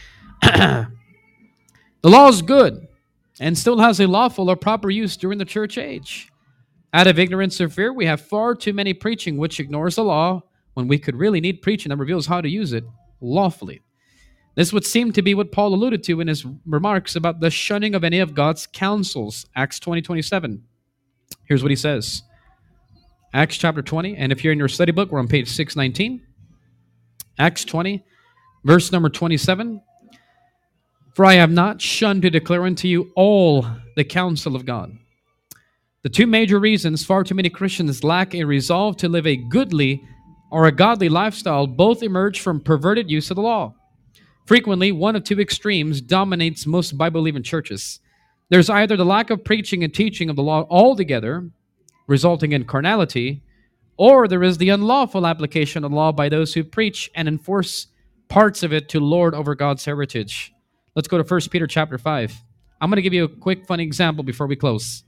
The law is good and still has a lawful or proper use during the church age. Out of ignorance or fear, we have far too many preaching which ignores the law when we could really need preaching that reveals how to use it lawfully. This would seem to be what Paul alluded to in his remarks about the shunning of any of God's counsels, Acts 20:27. Here's what he says. Acts chapter 20, and if you're in your study book, we're on page 619. Acts 20, verse number 27. For I have not shunned to declare unto you all the counsel of God. The two major reasons far too many Christians lack a resolve to live a goodly or a godly lifestyle both emerge from perverted use of the law. Frequently, one of two extremes dominates most Bible-believing churches. There's either the lack of preaching and teaching of the law altogether, resulting in carnality, or there is the unlawful application of the law by those who preach and enforce parts of it to lord over God's heritage. Let's go to 1 Peter chapter 5. I'm going to give you a quick, funny example before we close.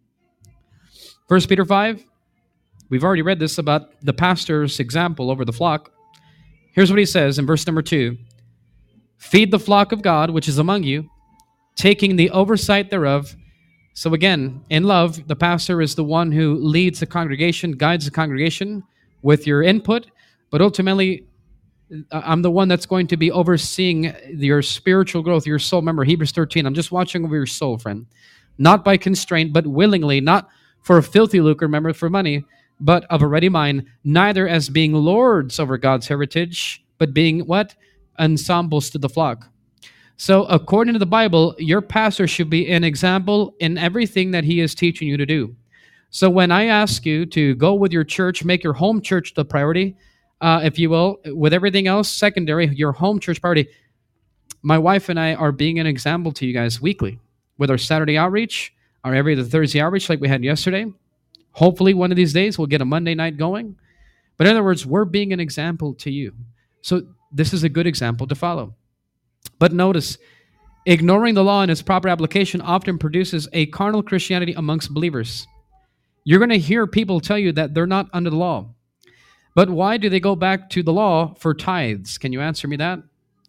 1 Peter 5, we've already read this about the pastor's example over the flock. Here's what he says in verse number 2. Feed the flock of God, which is among you, taking the oversight thereof. So again, in love, the pastor is the one who leads the congregation, guides the congregation with your input, but ultimately, I'm the one that's going to be overseeing your spiritual growth, your soul. Remember, Hebrews 13, I'm just watching over your soul, friend. Not by constraint, but willingly, not for a filthy lucre, remember, for money, but of a ready mind, neither as being lords over God's heritage, but being what? Ensembles to the flock. So according to the Bible, your pastor should be an example in everything that he is teaching you to do. So when I ask you to go with your church, make your home church the priority, if you will, with everything else secondary, your home church priority, my wife and I are being an example to you guys weekly with our Saturday outreach, our every other Thursday outreach like we had yesterday. Hopefully one of these days we'll get a Monday night going. But in other words, we're being an example to you. So this is a good example to follow. But notice, Ignoring the law and its proper application often produces a carnal Christianity amongst believers. You're going to hear people tell you that they're not under the law. But why do they go back to the law for tithes? Can you answer me that?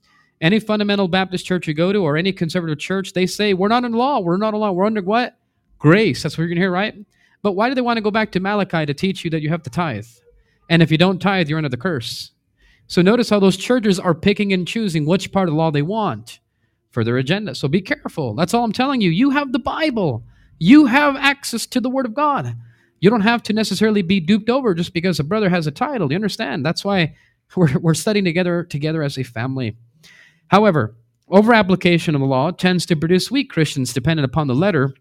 Any fundamental Baptist church you go to or any conservative church, they say, we're not under law. We're not under law. We're under what? Grace. That's what you're going to hear, right? But why do they want to go back to Malachi to teach you that you have to tithe? And if you don't tithe, you're under the curse. So notice how those churches are picking and choosing which part of the law they want for their agenda. So be careful. That's all I'm telling you. You have the Bible. You have access to the Word of God. You don't have to necessarily be duped over just because a brother has a title. You understand? That's why we're studying together as a family. However, over-application of the law tends to produce weak Christians dependent upon the letter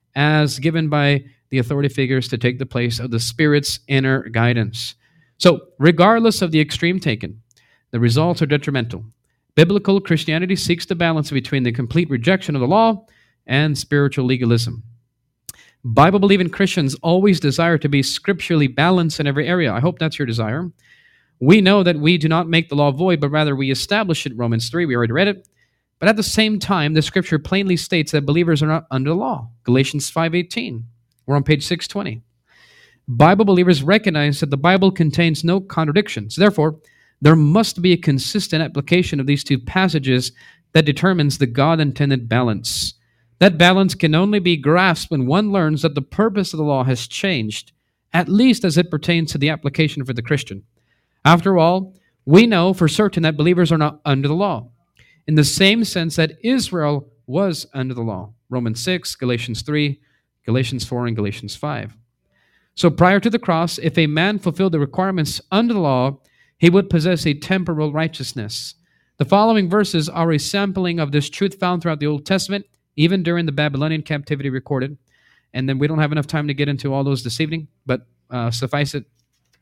as given by the authority figures to take the place of the Spirit's inner guidance. So, regardless of the extreme taken, the results are detrimental. Biblical Christianity seeks the balance between the complete rejection of the law and spiritual legalism. Bible-believing Christians always desire to be scripturally balanced in every area. I hope that's your desire. We know that we do not make the law void, but rather we establish it. Romans 3, we already read it. But at the same time, the scripture plainly states that believers are not under the law. Galatians 5:18. We're on page 620. Bible believers recognize that the Bible contains no contradictions. Therefore, there must be a consistent application of these two passages that determines the God-intended balance. That balance can only be grasped when one learns that the purpose of the law has changed, at least as it pertains to the application for the Christian. After all, we know for certain that believers are not under the law, in the same sense that Israel was under the law. Romans 6, Galatians 3, Galatians 4, and Galatians 5. So prior to the cross, if a man fulfilled the requirements under the law, he would possess a temporal righteousness. The following verses are a sampling of this truth found throughout the Old Testament, even during the Babylonian captivity recorded. And then we don't have enough time to get into all those this evening, but suffice it,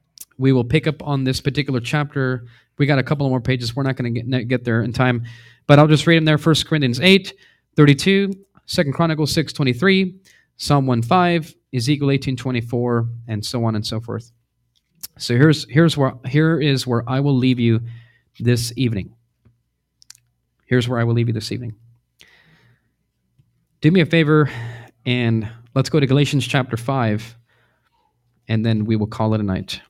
we will pick up on this particular chapter. We got a couple more pages. We're not going to get there in time, but I'll just read them there. 1 Corinthians 8:32, 2 Chronicles 6:23, Psalm 1:5, Ezekiel 18:24, and so on and so forth. So here is where I will leave you this evening. Here's where I will leave you this evening. Do me a favor and let's go to Galatians chapter 5, and then we will call it a night.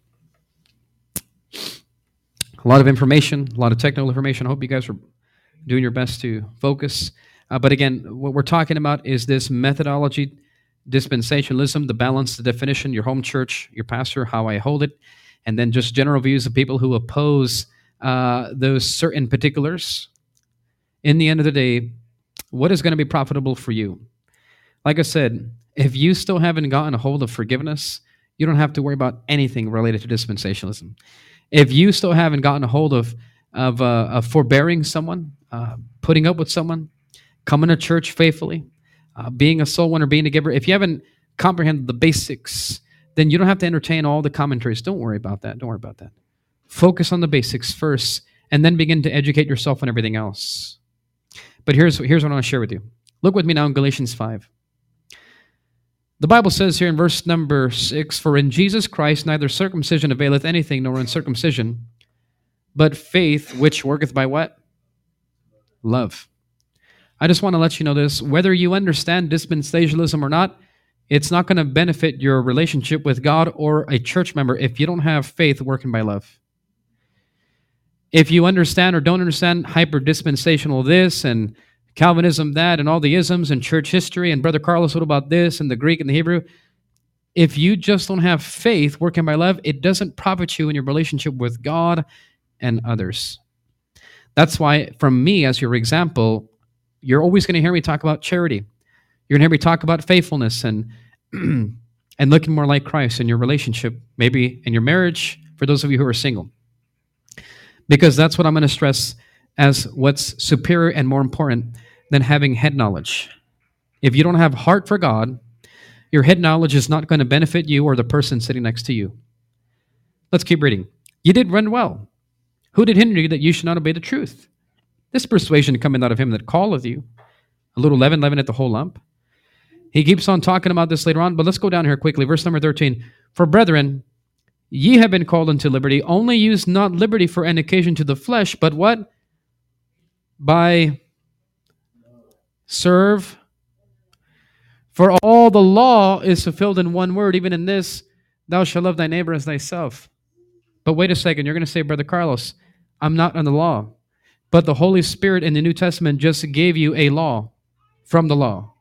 A lot of information, a lot of technical information. I hope you guys are doing your best to focus. But again, what we're talking about is this methodology, dispensationalism, the balance, the definition, your home church, your pastor, how I hold it, and then just general views of people who oppose those certain particulars. In the end of the day, what is going to be profitable for you? Like I said, if you still haven't gotten a hold of forgiveness, you don't have to worry about anything related to dispensationalism. If you still haven't gotten a hold of forbearing someone, putting up with someone, coming to church faithfully, being a soul winner, being a giver, if you haven't comprehended the basics, then you don't have to entertain all the commentaries. Don't worry about that. Don't worry about that. Focus on the basics first, and then begin to educate yourself on everything else. But here's what I want to share with you. Look with me now in Galatians 5. The Bible says here in verse number 6, "For in Jesus Christ neither circumcision availeth anything, nor uncircumcision, but faith which worketh by" what? Love. I just want to let you know this. Whether you understand dispensationalism or not, it's not going to benefit your relationship with God or a church member if you don't have faith working by love. If you understand or don't understand hyper-dispensational this and Calvinism that and all the isms and church history and Brother Carlos, what about this and the Greek and the Hebrew? If you just don't have faith working by love, it doesn't profit you in your relationship with God and others. That's why, from me as your example, you're always going to hear me talk about charity. You're going to hear me talk about faithfulness and and looking more like Christ in your relationship, maybe in your marriage, for those of you who are single. Because that's what I'm going to stress as what's superior and more important than having head knowledge. If you don't have heart for God, your head knowledge is not going to benefit you or the person sitting next to you. Let's keep reading. "You did run well. Who did hinder you that you should not obey the truth? This persuasion coming out of him that calleth you. A little leaven, leaveneth the whole lump." He keeps on talking about this later on, but let's go down here quickly. Verse number 13. "For brethren, ye have been called unto liberty. Only use not liberty for an occasion to the flesh, but" what? "By Serve. For all the law is fulfilled in one word, even in this, thou shalt love thy neighbor as thyself. But wait a second, you're going to say, Brother Carlos, I'm not on the law. But the Holy Spirit in the New Testament just gave you a law from the law.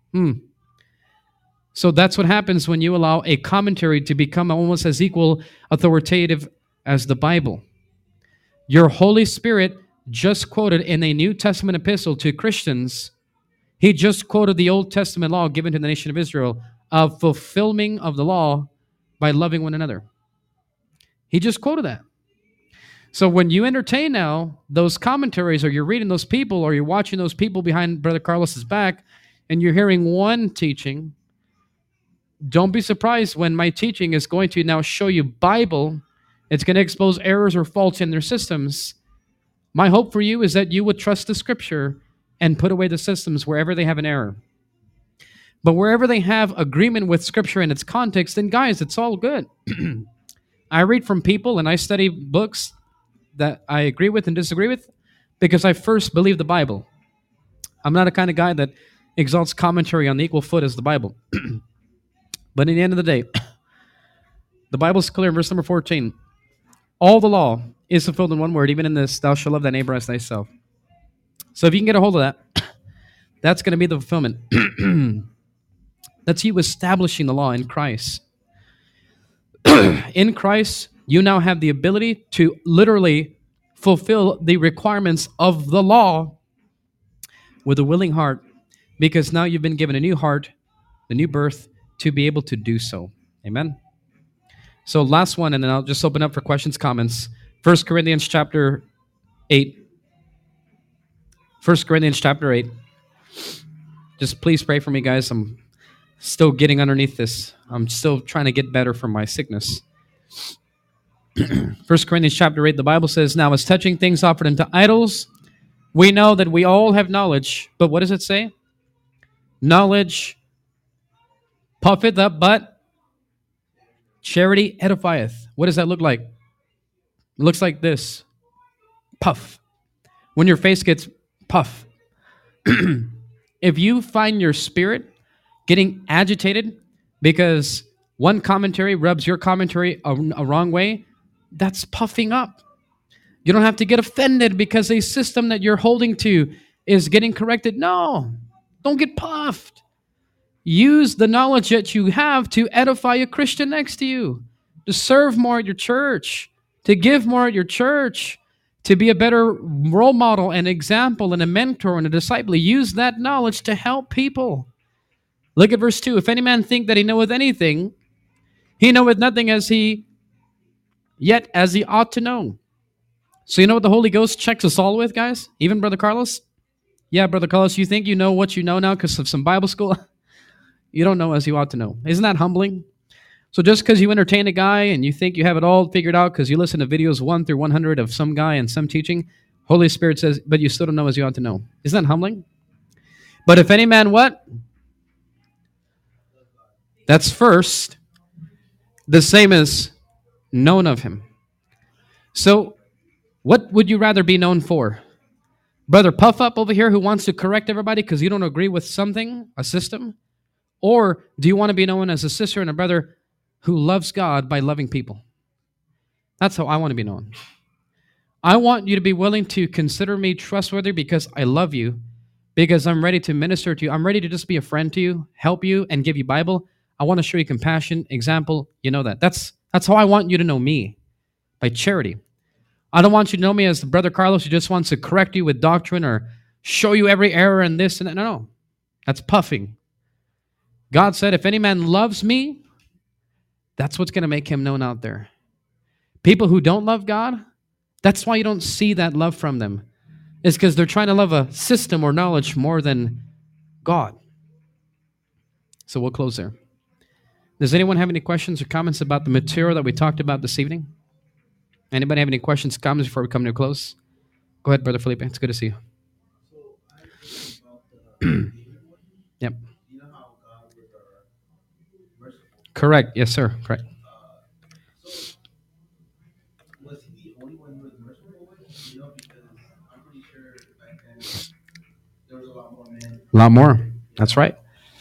So that's what happens when you allow a commentary to become almost as equal authoritative as the Bible. Your Holy Spirit just quoted in a New Testament epistle to Christians, he just quoted the Old Testament law given to the nation of Israel of fulfilling of the law by loving one another. He just quoted that. So when you entertain now those commentaries, or you're reading those people, or you're watching those people behind Brother Carlos's back, and you're hearing one teaching, don't be surprised when my teaching is going to now show you Bible. It's going to expose errors or faults in their systems. My hope for you is that you would trust the Scripture and put away the systems wherever they have an error. But wherever they have agreement with Scripture and its context, then guys, it's all good. I read from people and I study books that I agree with and disagree with because I first believe the Bible. I'm not a kind of guy that exalts commentary on the equal foot as the Bible. But in the end of the day, the Bible's clear in verse number 14. All the law is fulfilled in one word, even in this, thou shalt love thy neighbor as thyself. So if you can get a hold of that, that's going to be the fulfillment. That's you establishing the law in Christ. In Christ, you now have the ability to literally fulfill the requirements of the law with a willing heart, because now you've been given a new heart, the new birth, to be able to do so. Amen. So last one, and then I'll just open up for questions, comments. 1 Corinthians chapter 8. 1 Corinthians chapter 8. Just please pray for me, guys. I'm still getting underneath this. I'm still trying to get better from my sickness. 1 Corinthians chapter 8, the Bible says, now as touching things offered unto idols, we know that we all have knowledge. But what does it say? Knowledge puffeth up, but charity edifieth. What does that look like? It looks like this. Puff. When your face gets puff. If you find your spirit getting agitated because one commentary rubs your commentary a wrong way, that's puffing up. You don't have to get offended because a system that you're holding to is getting corrected. No, don't get puffed. Use the knowledge that you have to edify a Christian next to you, to serve more at your church, to give more at your church, to be a better role model and example and a mentor and a disciple. Use that knowledge to help people. Look at verse 2. If any man think that he knoweth anything, he knoweth nothing as he ought to know. So you know what the Holy Ghost checks us all with, guys? Even Brother Carlos? Yeah, Brother Carlos, you think you know what you know now because of some Bible school? You don't know as you ought to know. Isn't that humbling? So just because you entertain a guy and you think you have it all figured out because you listen to videos 1 through 100 of some guy and some teaching, Holy Spirit says, but you still don't know as you ought to know. Isn't that humbling? But if any man what? That's first. The same as known of him. So what would you rather be known for? Brother Puff Up over here who wants to correct everybody because you don't agree with something, a system? Or do you want to be known as a sister and a brother who loves God by loving people? That's how I want to be known. I want you to be willing to consider me trustworthy because I love you, because I'm ready to minister to you. I'm ready to just be a friend to you, help you, and give you Bible. I want to show you compassion, example. You know that. That's how I want you to know me, by charity. I don't want you to know me as the Brother Carlos who just wants to correct you with doctrine or show you every error and this and that. No. That's puffing. God said, if any man loves me, that's what's going to make him known out there. People who don't love God, that's why you don't see that love from them. It's because they're trying to love a system or knowledge more than God. So we'll close there. Does anyone have any questions or comments about the material that we talked about this evening? Anybody have any questions, comments before we come to a close? Go ahead, Brother Felipe. It's good to see you. Yep. Correct. Yes, sir. Correct. A lot more. That's right.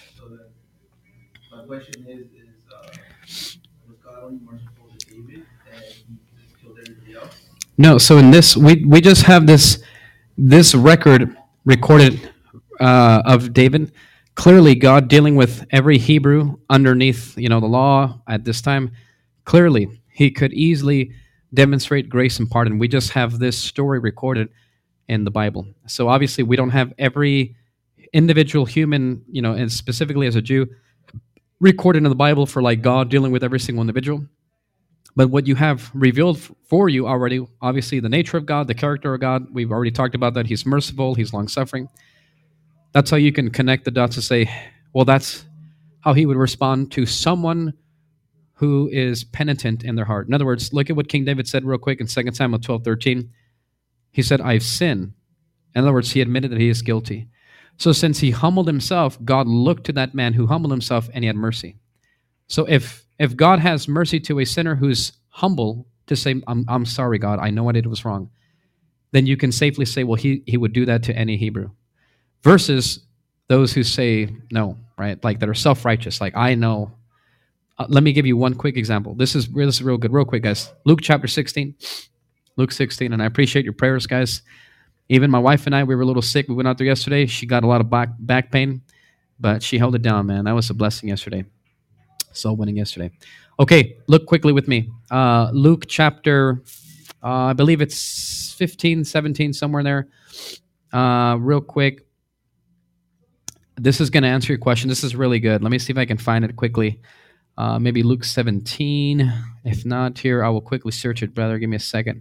No, so in this, we just have this record recorded of David. Clearly, God dealing with every Hebrew underneath, the law at this time. Clearly, He could easily demonstrate grace and pardon. We just have this story recorded in the Bible. So obviously, we don't have every individual human, and specifically as a Jew, recorded in the Bible for like God dealing with every single individual. But what you have revealed for you already, obviously the nature of God, the character of God, we've already talked about that. He's merciful, He's long-suffering. That's how you can connect the dots to say, well, that's how He would respond to someone who is penitent in their heart. In other words, look at what King David said real quick in 2 Samuel 12:13. He said, I've sinned. In other words, he admitted that he is guilty. So since he humbled himself, God looked to that man who humbled himself and he had mercy. So if God has mercy to a sinner who's humble to say, I'm sorry, God, I know what I did was wrong, then you can safely say, well, he would do that to any Hebrew. Versus those who say no, right? Like that are self-righteous. Like, I know. Let me give you one quick example. This is real good. Real quick, guys. Luke chapter 16. Luke 16. And I appreciate your prayers, guys. Even my wife and I, we were a little sick. We went out there yesterday. She got a lot of back pain, but she held it down, man. That was a blessing yesterday. Soul winning yesterday. Okay, look quickly with me. Luke chapter, I believe it's 15, 17, somewhere there. Real quick. This is going to answer your question. This is really good. Let me see if I can find it quickly. Maybe Luke 17. If not, here, I will quickly search it, brother. Give me a second.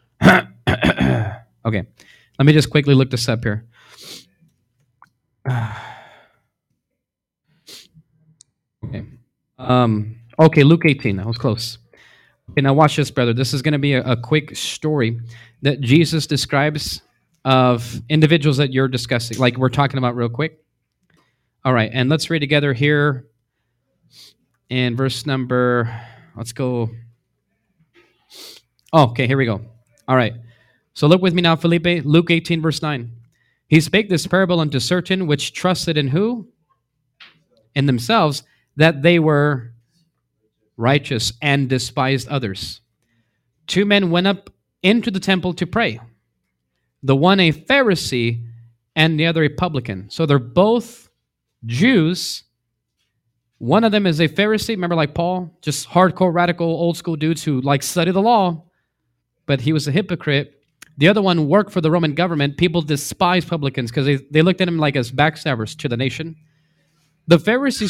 Okay. Let me just quickly look this up here. Okay. Okay, Luke 18. That was close. Okay, now watch this, brother. This is going to be a quick story that Jesus describes of individuals that you're discussing, like we're talking about real quick. All right, and let's read together here in verse number, let's go. Oh, okay, here we go. All right. So look with me now, Felipe. Luke 18, verse 9. He spake this parable unto certain which trusted in who? In themselves, that they were righteous and despised others. Two men went up into the temple to pray. The one a Pharisee and the other a publican. So they're both Jews. One of them is a Pharisee, remember like Paul, just hardcore, radical, old school dudes who like study the law, but he was a hypocrite. The other one worked for the Roman government. People despise publicans because they looked at him like as backstabbers to the nation. The Pharisee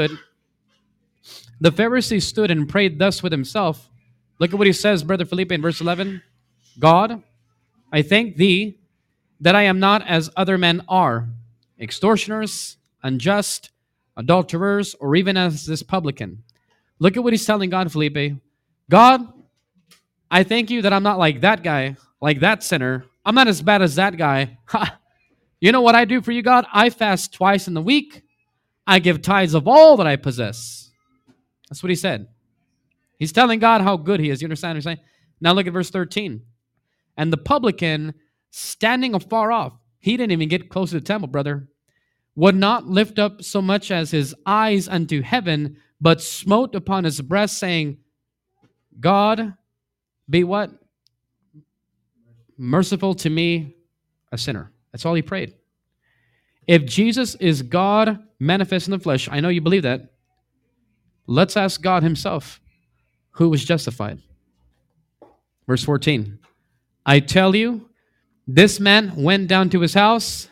stood and prayed thus with himself. Look at what he says, Brother Felipe, in verse 11. God, I thank thee that I am not as other men are, extortioners, unjust, adulterers, or even as this publican. Look at what he's telling God, Felipe. God, I thank you that I'm not like that guy, like that sinner. I'm not as bad as that guy. You know what I do for you, God? I fast twice in the week. I give tithes of all that I possess. That's what he said. He's telling God how good he is. You understand what I'm saying? Now look at verse 13. And the publican, standing afar off, he didn't even get close to the temple, brother, would not lift up so much as his eyes unto heaven, but smote upon his breast, saying, God, be what? Merciful to me, a sinner. That's all he prayed. If Jesus is God manifest in the flesh, I know you believe that. Let's ask God himself, who was justified. Verse 14. I tell you, this man went down to his house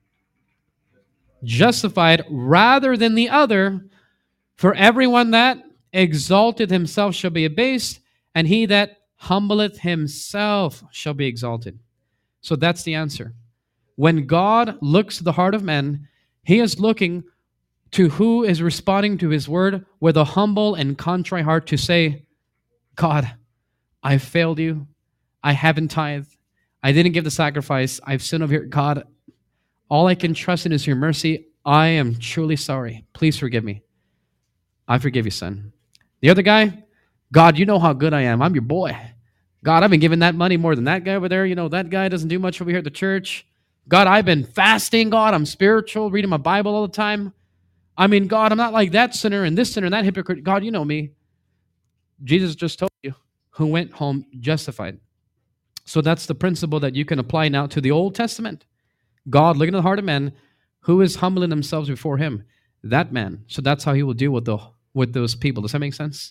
justified rather than the other. For everyone that exalteth himself shall be abased, and he that humbleth himself shall be exalted. So that's the answer. When God looks to the heart of man, he is looking to who is responding to his word with a humble and contrite heart to say, God, I failed you. I haven't tithed. I didn't give the sacrifice. I've sinned over here. God, all I can trust in is your mercy. I am truly sorry. Please forgive me. I forgive you, son. The other guy, God, you know how good I am. I'm your boy. God, I've been giving that money more than that guy over there. You know, that guy doesn't do much over here at the church. God, I've been fasting, God. I'm spiritual, reading my Bible all the time. I mean, God, I'm not like that sinner and this sinner and that hypocrite. God, you know me. Jesus just told you who went home justified. So that's the principle that you can apply now to the Old Testament. God, looking at the heart of men, who is humbling themselves before him? That man. So that's how he will deal with those people. Does that make sense?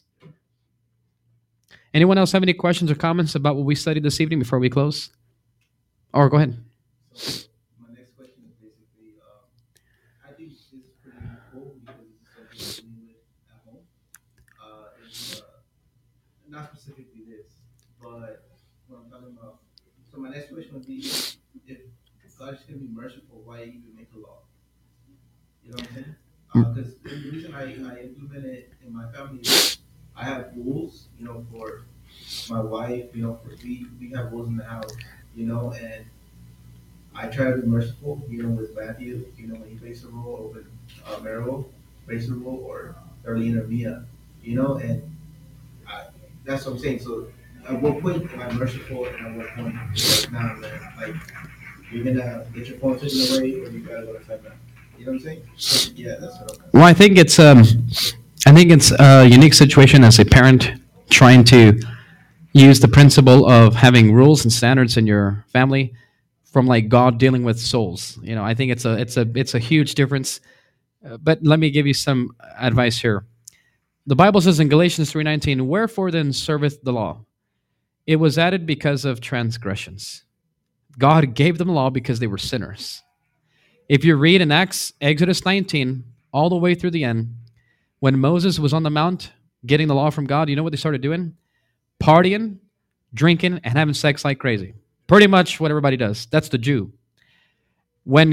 Anyone else have any questions or comments about what we studied this evening before we close? Or go ahead. So my next question is basically, I think this is pretty cool because this is something that we live at home. Is not specifically this, but what I'm talking about. So my next question would be, if God is going to be merciful, why even make a law? You know what I'm saying? Because the reason I implement it in my family is I have rules, for my wife, we have rules in the house, and I try to be merciful, with Matthew, when he breaks the rule, or when Meryl breaks the rule, or Darlene or Mia, and I, that's what I'm saying. So at what point am I merciful, and at what point, nah, man, like, you're gonna get your phone taken away, or you gotta go to timeout. You know what I'm saying? So, yeah, that's what I'm Well, I think it's a unique situation as a parent trying to use the principle of having rules and standards in your family from like God dealing with souls. I think it's a huge difference. But let me give you some advice here. The Bible says in Galatians 3:19, "Wherefore then serveth the law? It was added because of transgressions." God gave them law because they were sinners. If you read in Exodus 19, all the way through the end, when Moses was on the mount getting the law from God, you know what they started doing? Partying, drinking, and having sex like crazy. Pretty much what everybody does. That's the Jew. When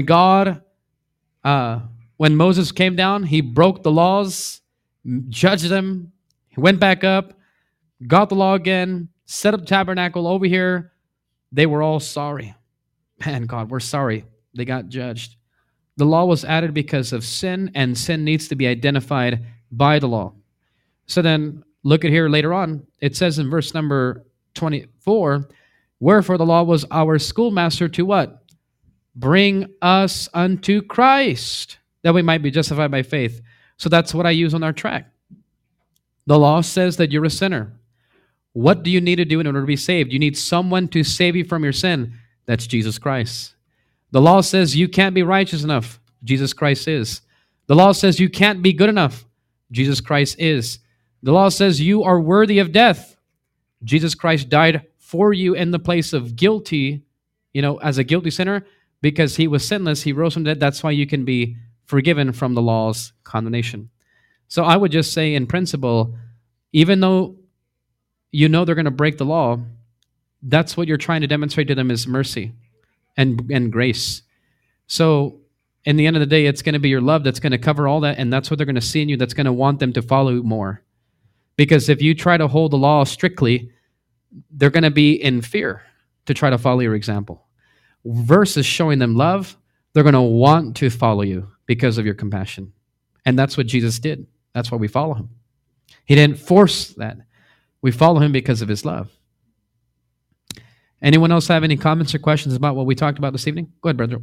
when Moses came down, he broke the laws, judged them, he went back up, got the law again, set up the tabernacle over here. They were all sorry. Man, God, we're sorry. They got judged. The law was added because of sin, and sin needs to be identified by the law. So then, look at here later on. It says in verse number 24, "Wherefore the law was our schoolmaster to what? Bring us unto Christ, that we might be justified by faith." So that's what I use on our track. The law says that you're a sinner. What do you need to do in order to be saved? You need someone to save you from your sin. That's Jesus Christ. The law says you can't be righteous enough. Jesus Christ is. The law says you can't be good enough. Jesus Christ is. The law says you are worthy of death. Jesus Christ died for you in the place of guilty, as a guilty sinner, because he was sinless. He rose from the dead. That's why you can be forgiven from the law's condemnation. So I would just say, in principle, even though they're going to break the law, that's what you're trying to demonstrate to them is mercy and grace. So in the end of the day, it's going to be your love that's going to cover all that, and that's what they're going to see in you that's going to want them to follow you more. Because if you try to hold the law strictly, they're going to be in fear to try to follow your example. Versus showing them love, they're going to want to follow you because of your compassion. And that's what Jesus did. That's why we follow him. He didn't force that. We follow him because of his love. Anyone else have any comments or questions about what we talked about this evening? Go ahead, brother.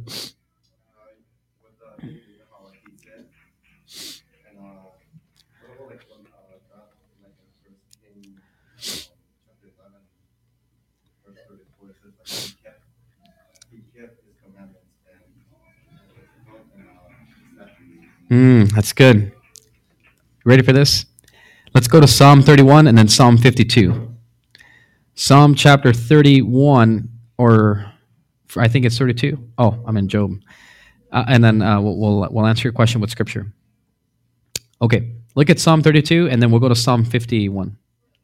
That's good. Ready for this? Let's go to Psalm 31 and then Psalm 52. Psalm chapter 31, or I think it's 32. Oh, I'm in Job. And then we'll answer your question with scripture. Okay, look at Psalm 32, and then we'll go to Psalm 51.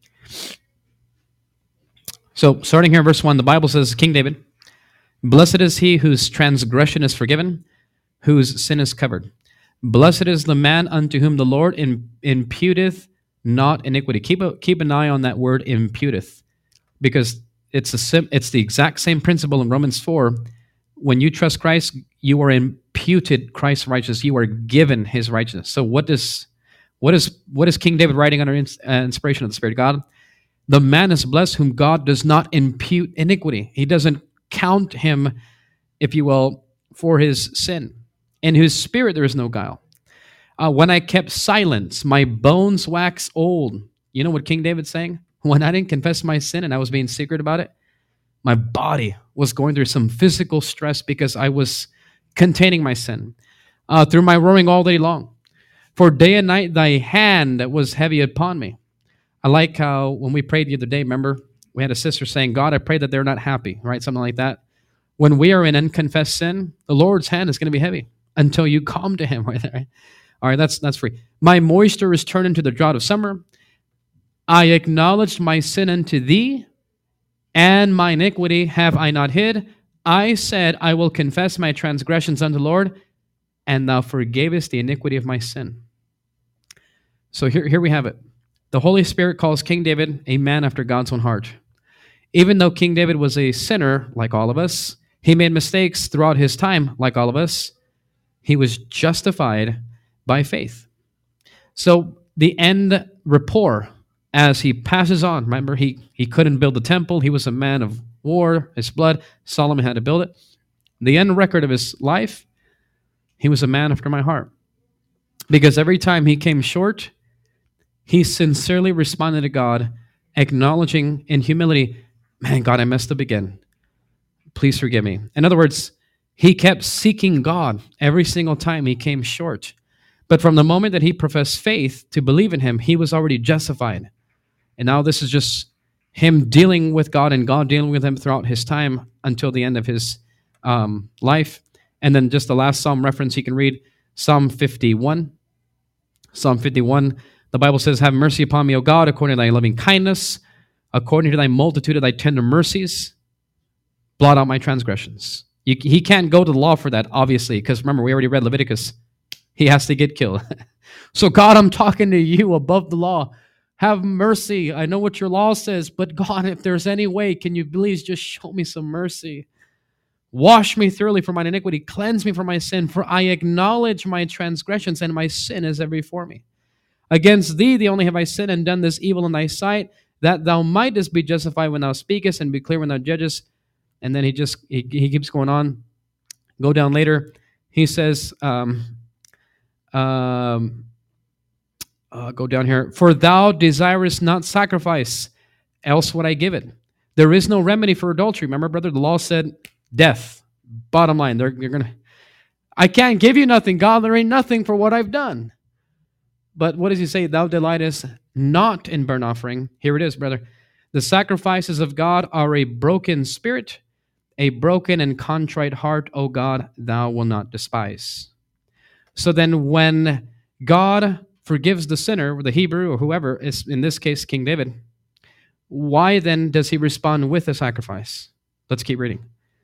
So starting here in verse 1, the Bible says, King David, "Blessed is he whose transgression is forgiven, whose sin is covered. Blessed is the man unto whom the Lord imputeth not iniquity." Keep an eye on that word imputeth, because it's the exact same principle in Romans 4. When you trust Christ, you are imputed Christ's righteousness. You are given his righteousness. So what is King David writing under inspiration of the Spirit of God? The man is blessed whom God does not impute iniquity. He doesn't count him, if you will, for his sin. In whose spirit there is no guile. When I kept silence, my bones wax old. You know what King David's saying? When I didn't confess my sin and I was being secret about it, my body was going through some physical stress because I was containing my sin through my roaring all day long. For day and night thy hand was heavy upon me. I like how when we prayed the other day, remember, we had a sister saying, God, I pray that they're not happy, right? Something like that. When we are in unconfessed sin, the Lord's hand is going to be heavy until you come to him, right there. All right, that's free. My moisture is turned into the drought of summer. I acknowledged my sin unto thee, and my iniquity have I not hid. I said, I will confess my transgressions unto the Lord, and thou forgavest the iniquity of my sin. So here we have it. The Holy Spirit calls King David a man after God's own heart. Even though King David was a sinner like all of us, he made mistakes throughout his time like all of us, he was justified by faith. So the end rapport as he passes on, remember, he couldn't build the temple. He was a man of war, his blood. Solomon had to build it. The end record of his life, he was a man after my heart. Because every time he came short, he sincerely responded to God, acknowledging in humility, man, God, I messed up again. Please forgive me. In other words, he kept seeking God every single time he came short. But from the moment that he professed faith to believe in him, he was already justified. And now this is just him dealing with God and God dealing with him throughout his time until the end of his life. And then just the last Psalm reference you can read, Psalm 51. Psalm 51, the Bible says, have mercy upon me, O God, according to thy loving kindness, according to thy multitude of thy tender mercies, blot out my transgressions. He can't go to the law for that, obviously, because remember, we already read Leviticus. He has to get killed. So God, I'm talking to you above the law. Have mercy. I know what your law says, but God, if there's any way, can you please just show me some mercy? Wash me thoroughly from my iniquity. Cleanse me from my sin, for I acknowledge my transgressions, and my sin is ever before me. Against thee, the only have I sinned and done this evil in thy sight, that thou mightest be justified when thou speakest and be clear when thou judgest. And then he keeps going on. Go down later. He says, go down here. For thou desirest not sacrifice, else would I give it. There is no remedy for adultery. Remember, brother, the law said death. Bottom line, I can't give you nothing, God. There ain't nothing for what I've done. But what does he say? Thou delightest not in burnt offering. Here it is, brother. The sacrifices of God are a broken spirit, a broken and contrite heart, O God, thou wilt not despise. So then when God forgives the sinner, the Hebrew or whoever, is in this case King David, why then does he respond with a sacrifice? Let's keep reading.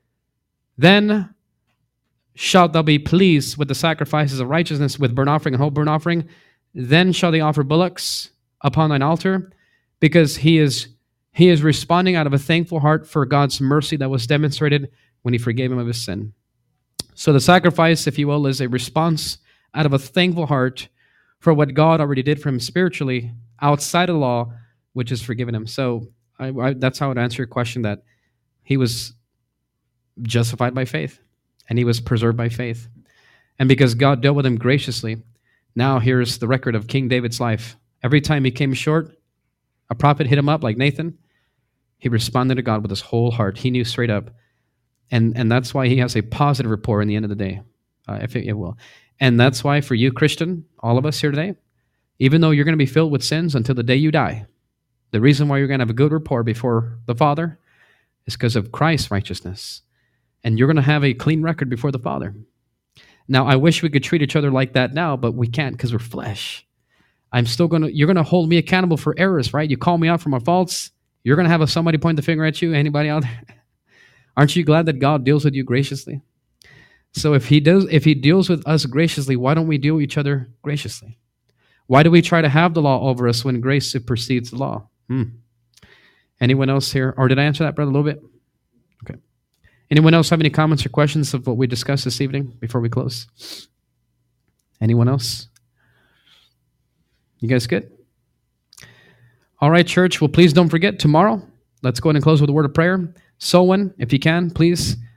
Then shalt thou be pleased with the sacrifices of righteousness, with burnt offering and whole burnt offering. Then shall they offer bullocks upon thine altar, because he is responding out of a thankful heart for God's mercy that was demonstrated when he forgave him of his sin. So the sacrifice, if you will, is a response out of a thankful heart for what God already did for him spiritually outside of the law, which is forgiven him. So that's how I would answer your question, that he was justified by faith and he was preserved by faith. And because God dealt with him graciously, now here's the record of King David's life. Every time he came short, a prophet hit him up like Nathan. He responded to God with his whole heart. He knew straight up. And that's why he has a positive rapport in the end of the day, if it will. And that's why for you, Christian, all of us here today, even though you're going to be filled with sins until the day you die, the reason why you're going to have a good rapport before the Father is because of Christ's righteousness. And you're going to have a clean record before the Father. Now, I wish we could treat each other like that now, but we can't because we're flesh. You're going to hold me accountable for errors, right? You call me out for my faults. You're going to have somebody point the finger at you. Anybody out there? Aren't you glad that God deals with you graciously? So if he deals with us graciously, why don't we deal with each other graciously? Why do we try to have the law over us when grace supersedes the law? Anyone else here? Or did I answer that, brother, a little bit? Okay. Anyone else have any comments or questions of what we discussed this evening before we close? Anyone else? You guys good? All right, church. Well, please don't forget, tomorrow, let's go ahead and close with a word of prayer. Someone, if you can, please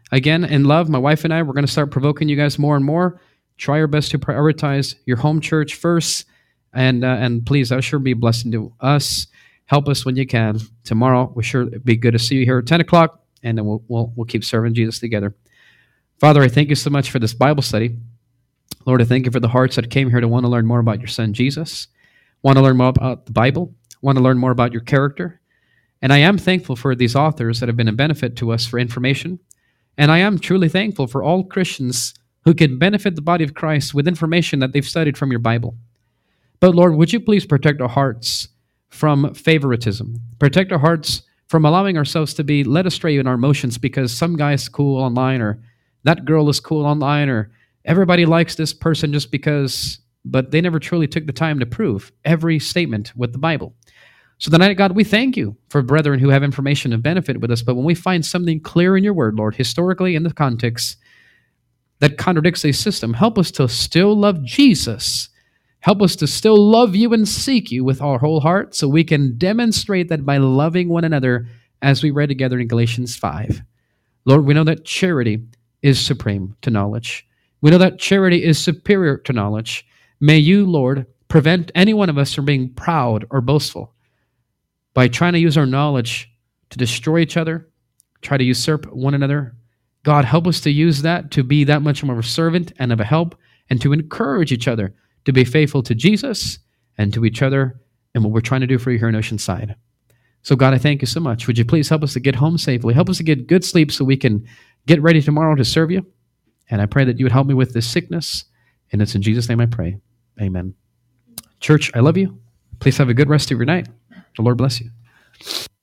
Again, in love, my wife and I, we're going to start provoking you guys more and more. Try our best to prioritize your home church first. And please, that sure be a blessing to us. Help us when you can. Tomorrow, we sure be good to see you here at 10 o'clock, and then we'll keep serving Jesus together. Father, I thank you so much for this Bible study. Lord, I thank you for the hearts that came here to want to learn more about your son, Jesus, want to learn more about the Bible, want to learn more about your character. And I am thankful for these authors that have been a benefit to us for information. And I am truly thankful for all Christians who can benefit the body of Christ with information that they've studied from your Bible. But Lord, would you please protect our hearts from favoritism? Protect our hearts from allowing ourselves to be led astray in our emotions because some guy's cool online, or that girl is cool online, or everybody likes this person just because, but they never truly took the time to prove every statement with the Bible. So tonight, God, we thank you for brethren who have information and benefit with us, but when we find something clear in your word, Lord, historically in the context that contradicts a system, help us to still love Jesus. Help us to still love you and seek you with our whole heart so we can demonstrate that by loving one another as we read together in Galatians 5. Lord, we know that charity is supreme to knowledge. We know that charity is superior to knowledge. May you, Lord, prevent any one of us from being proud or boastful by trying to use our knowledge to destroy each other, try to usurp one another. God, help us to use that to be that much more of a servant and of a help, and to encourage each other to be faithful to Jesus and to each other and what we're trying to do for you here in Oceanside. So God, I thank you so much. Would you please help us to get home safely? Help us to get good sleep so we can get ready tomorrow to serve you. And I pray that you would help me with this sickness. And it's in Jesus' name I pray. Amen. Church, I love you. Please have a good rest of your night. The Lord bless you.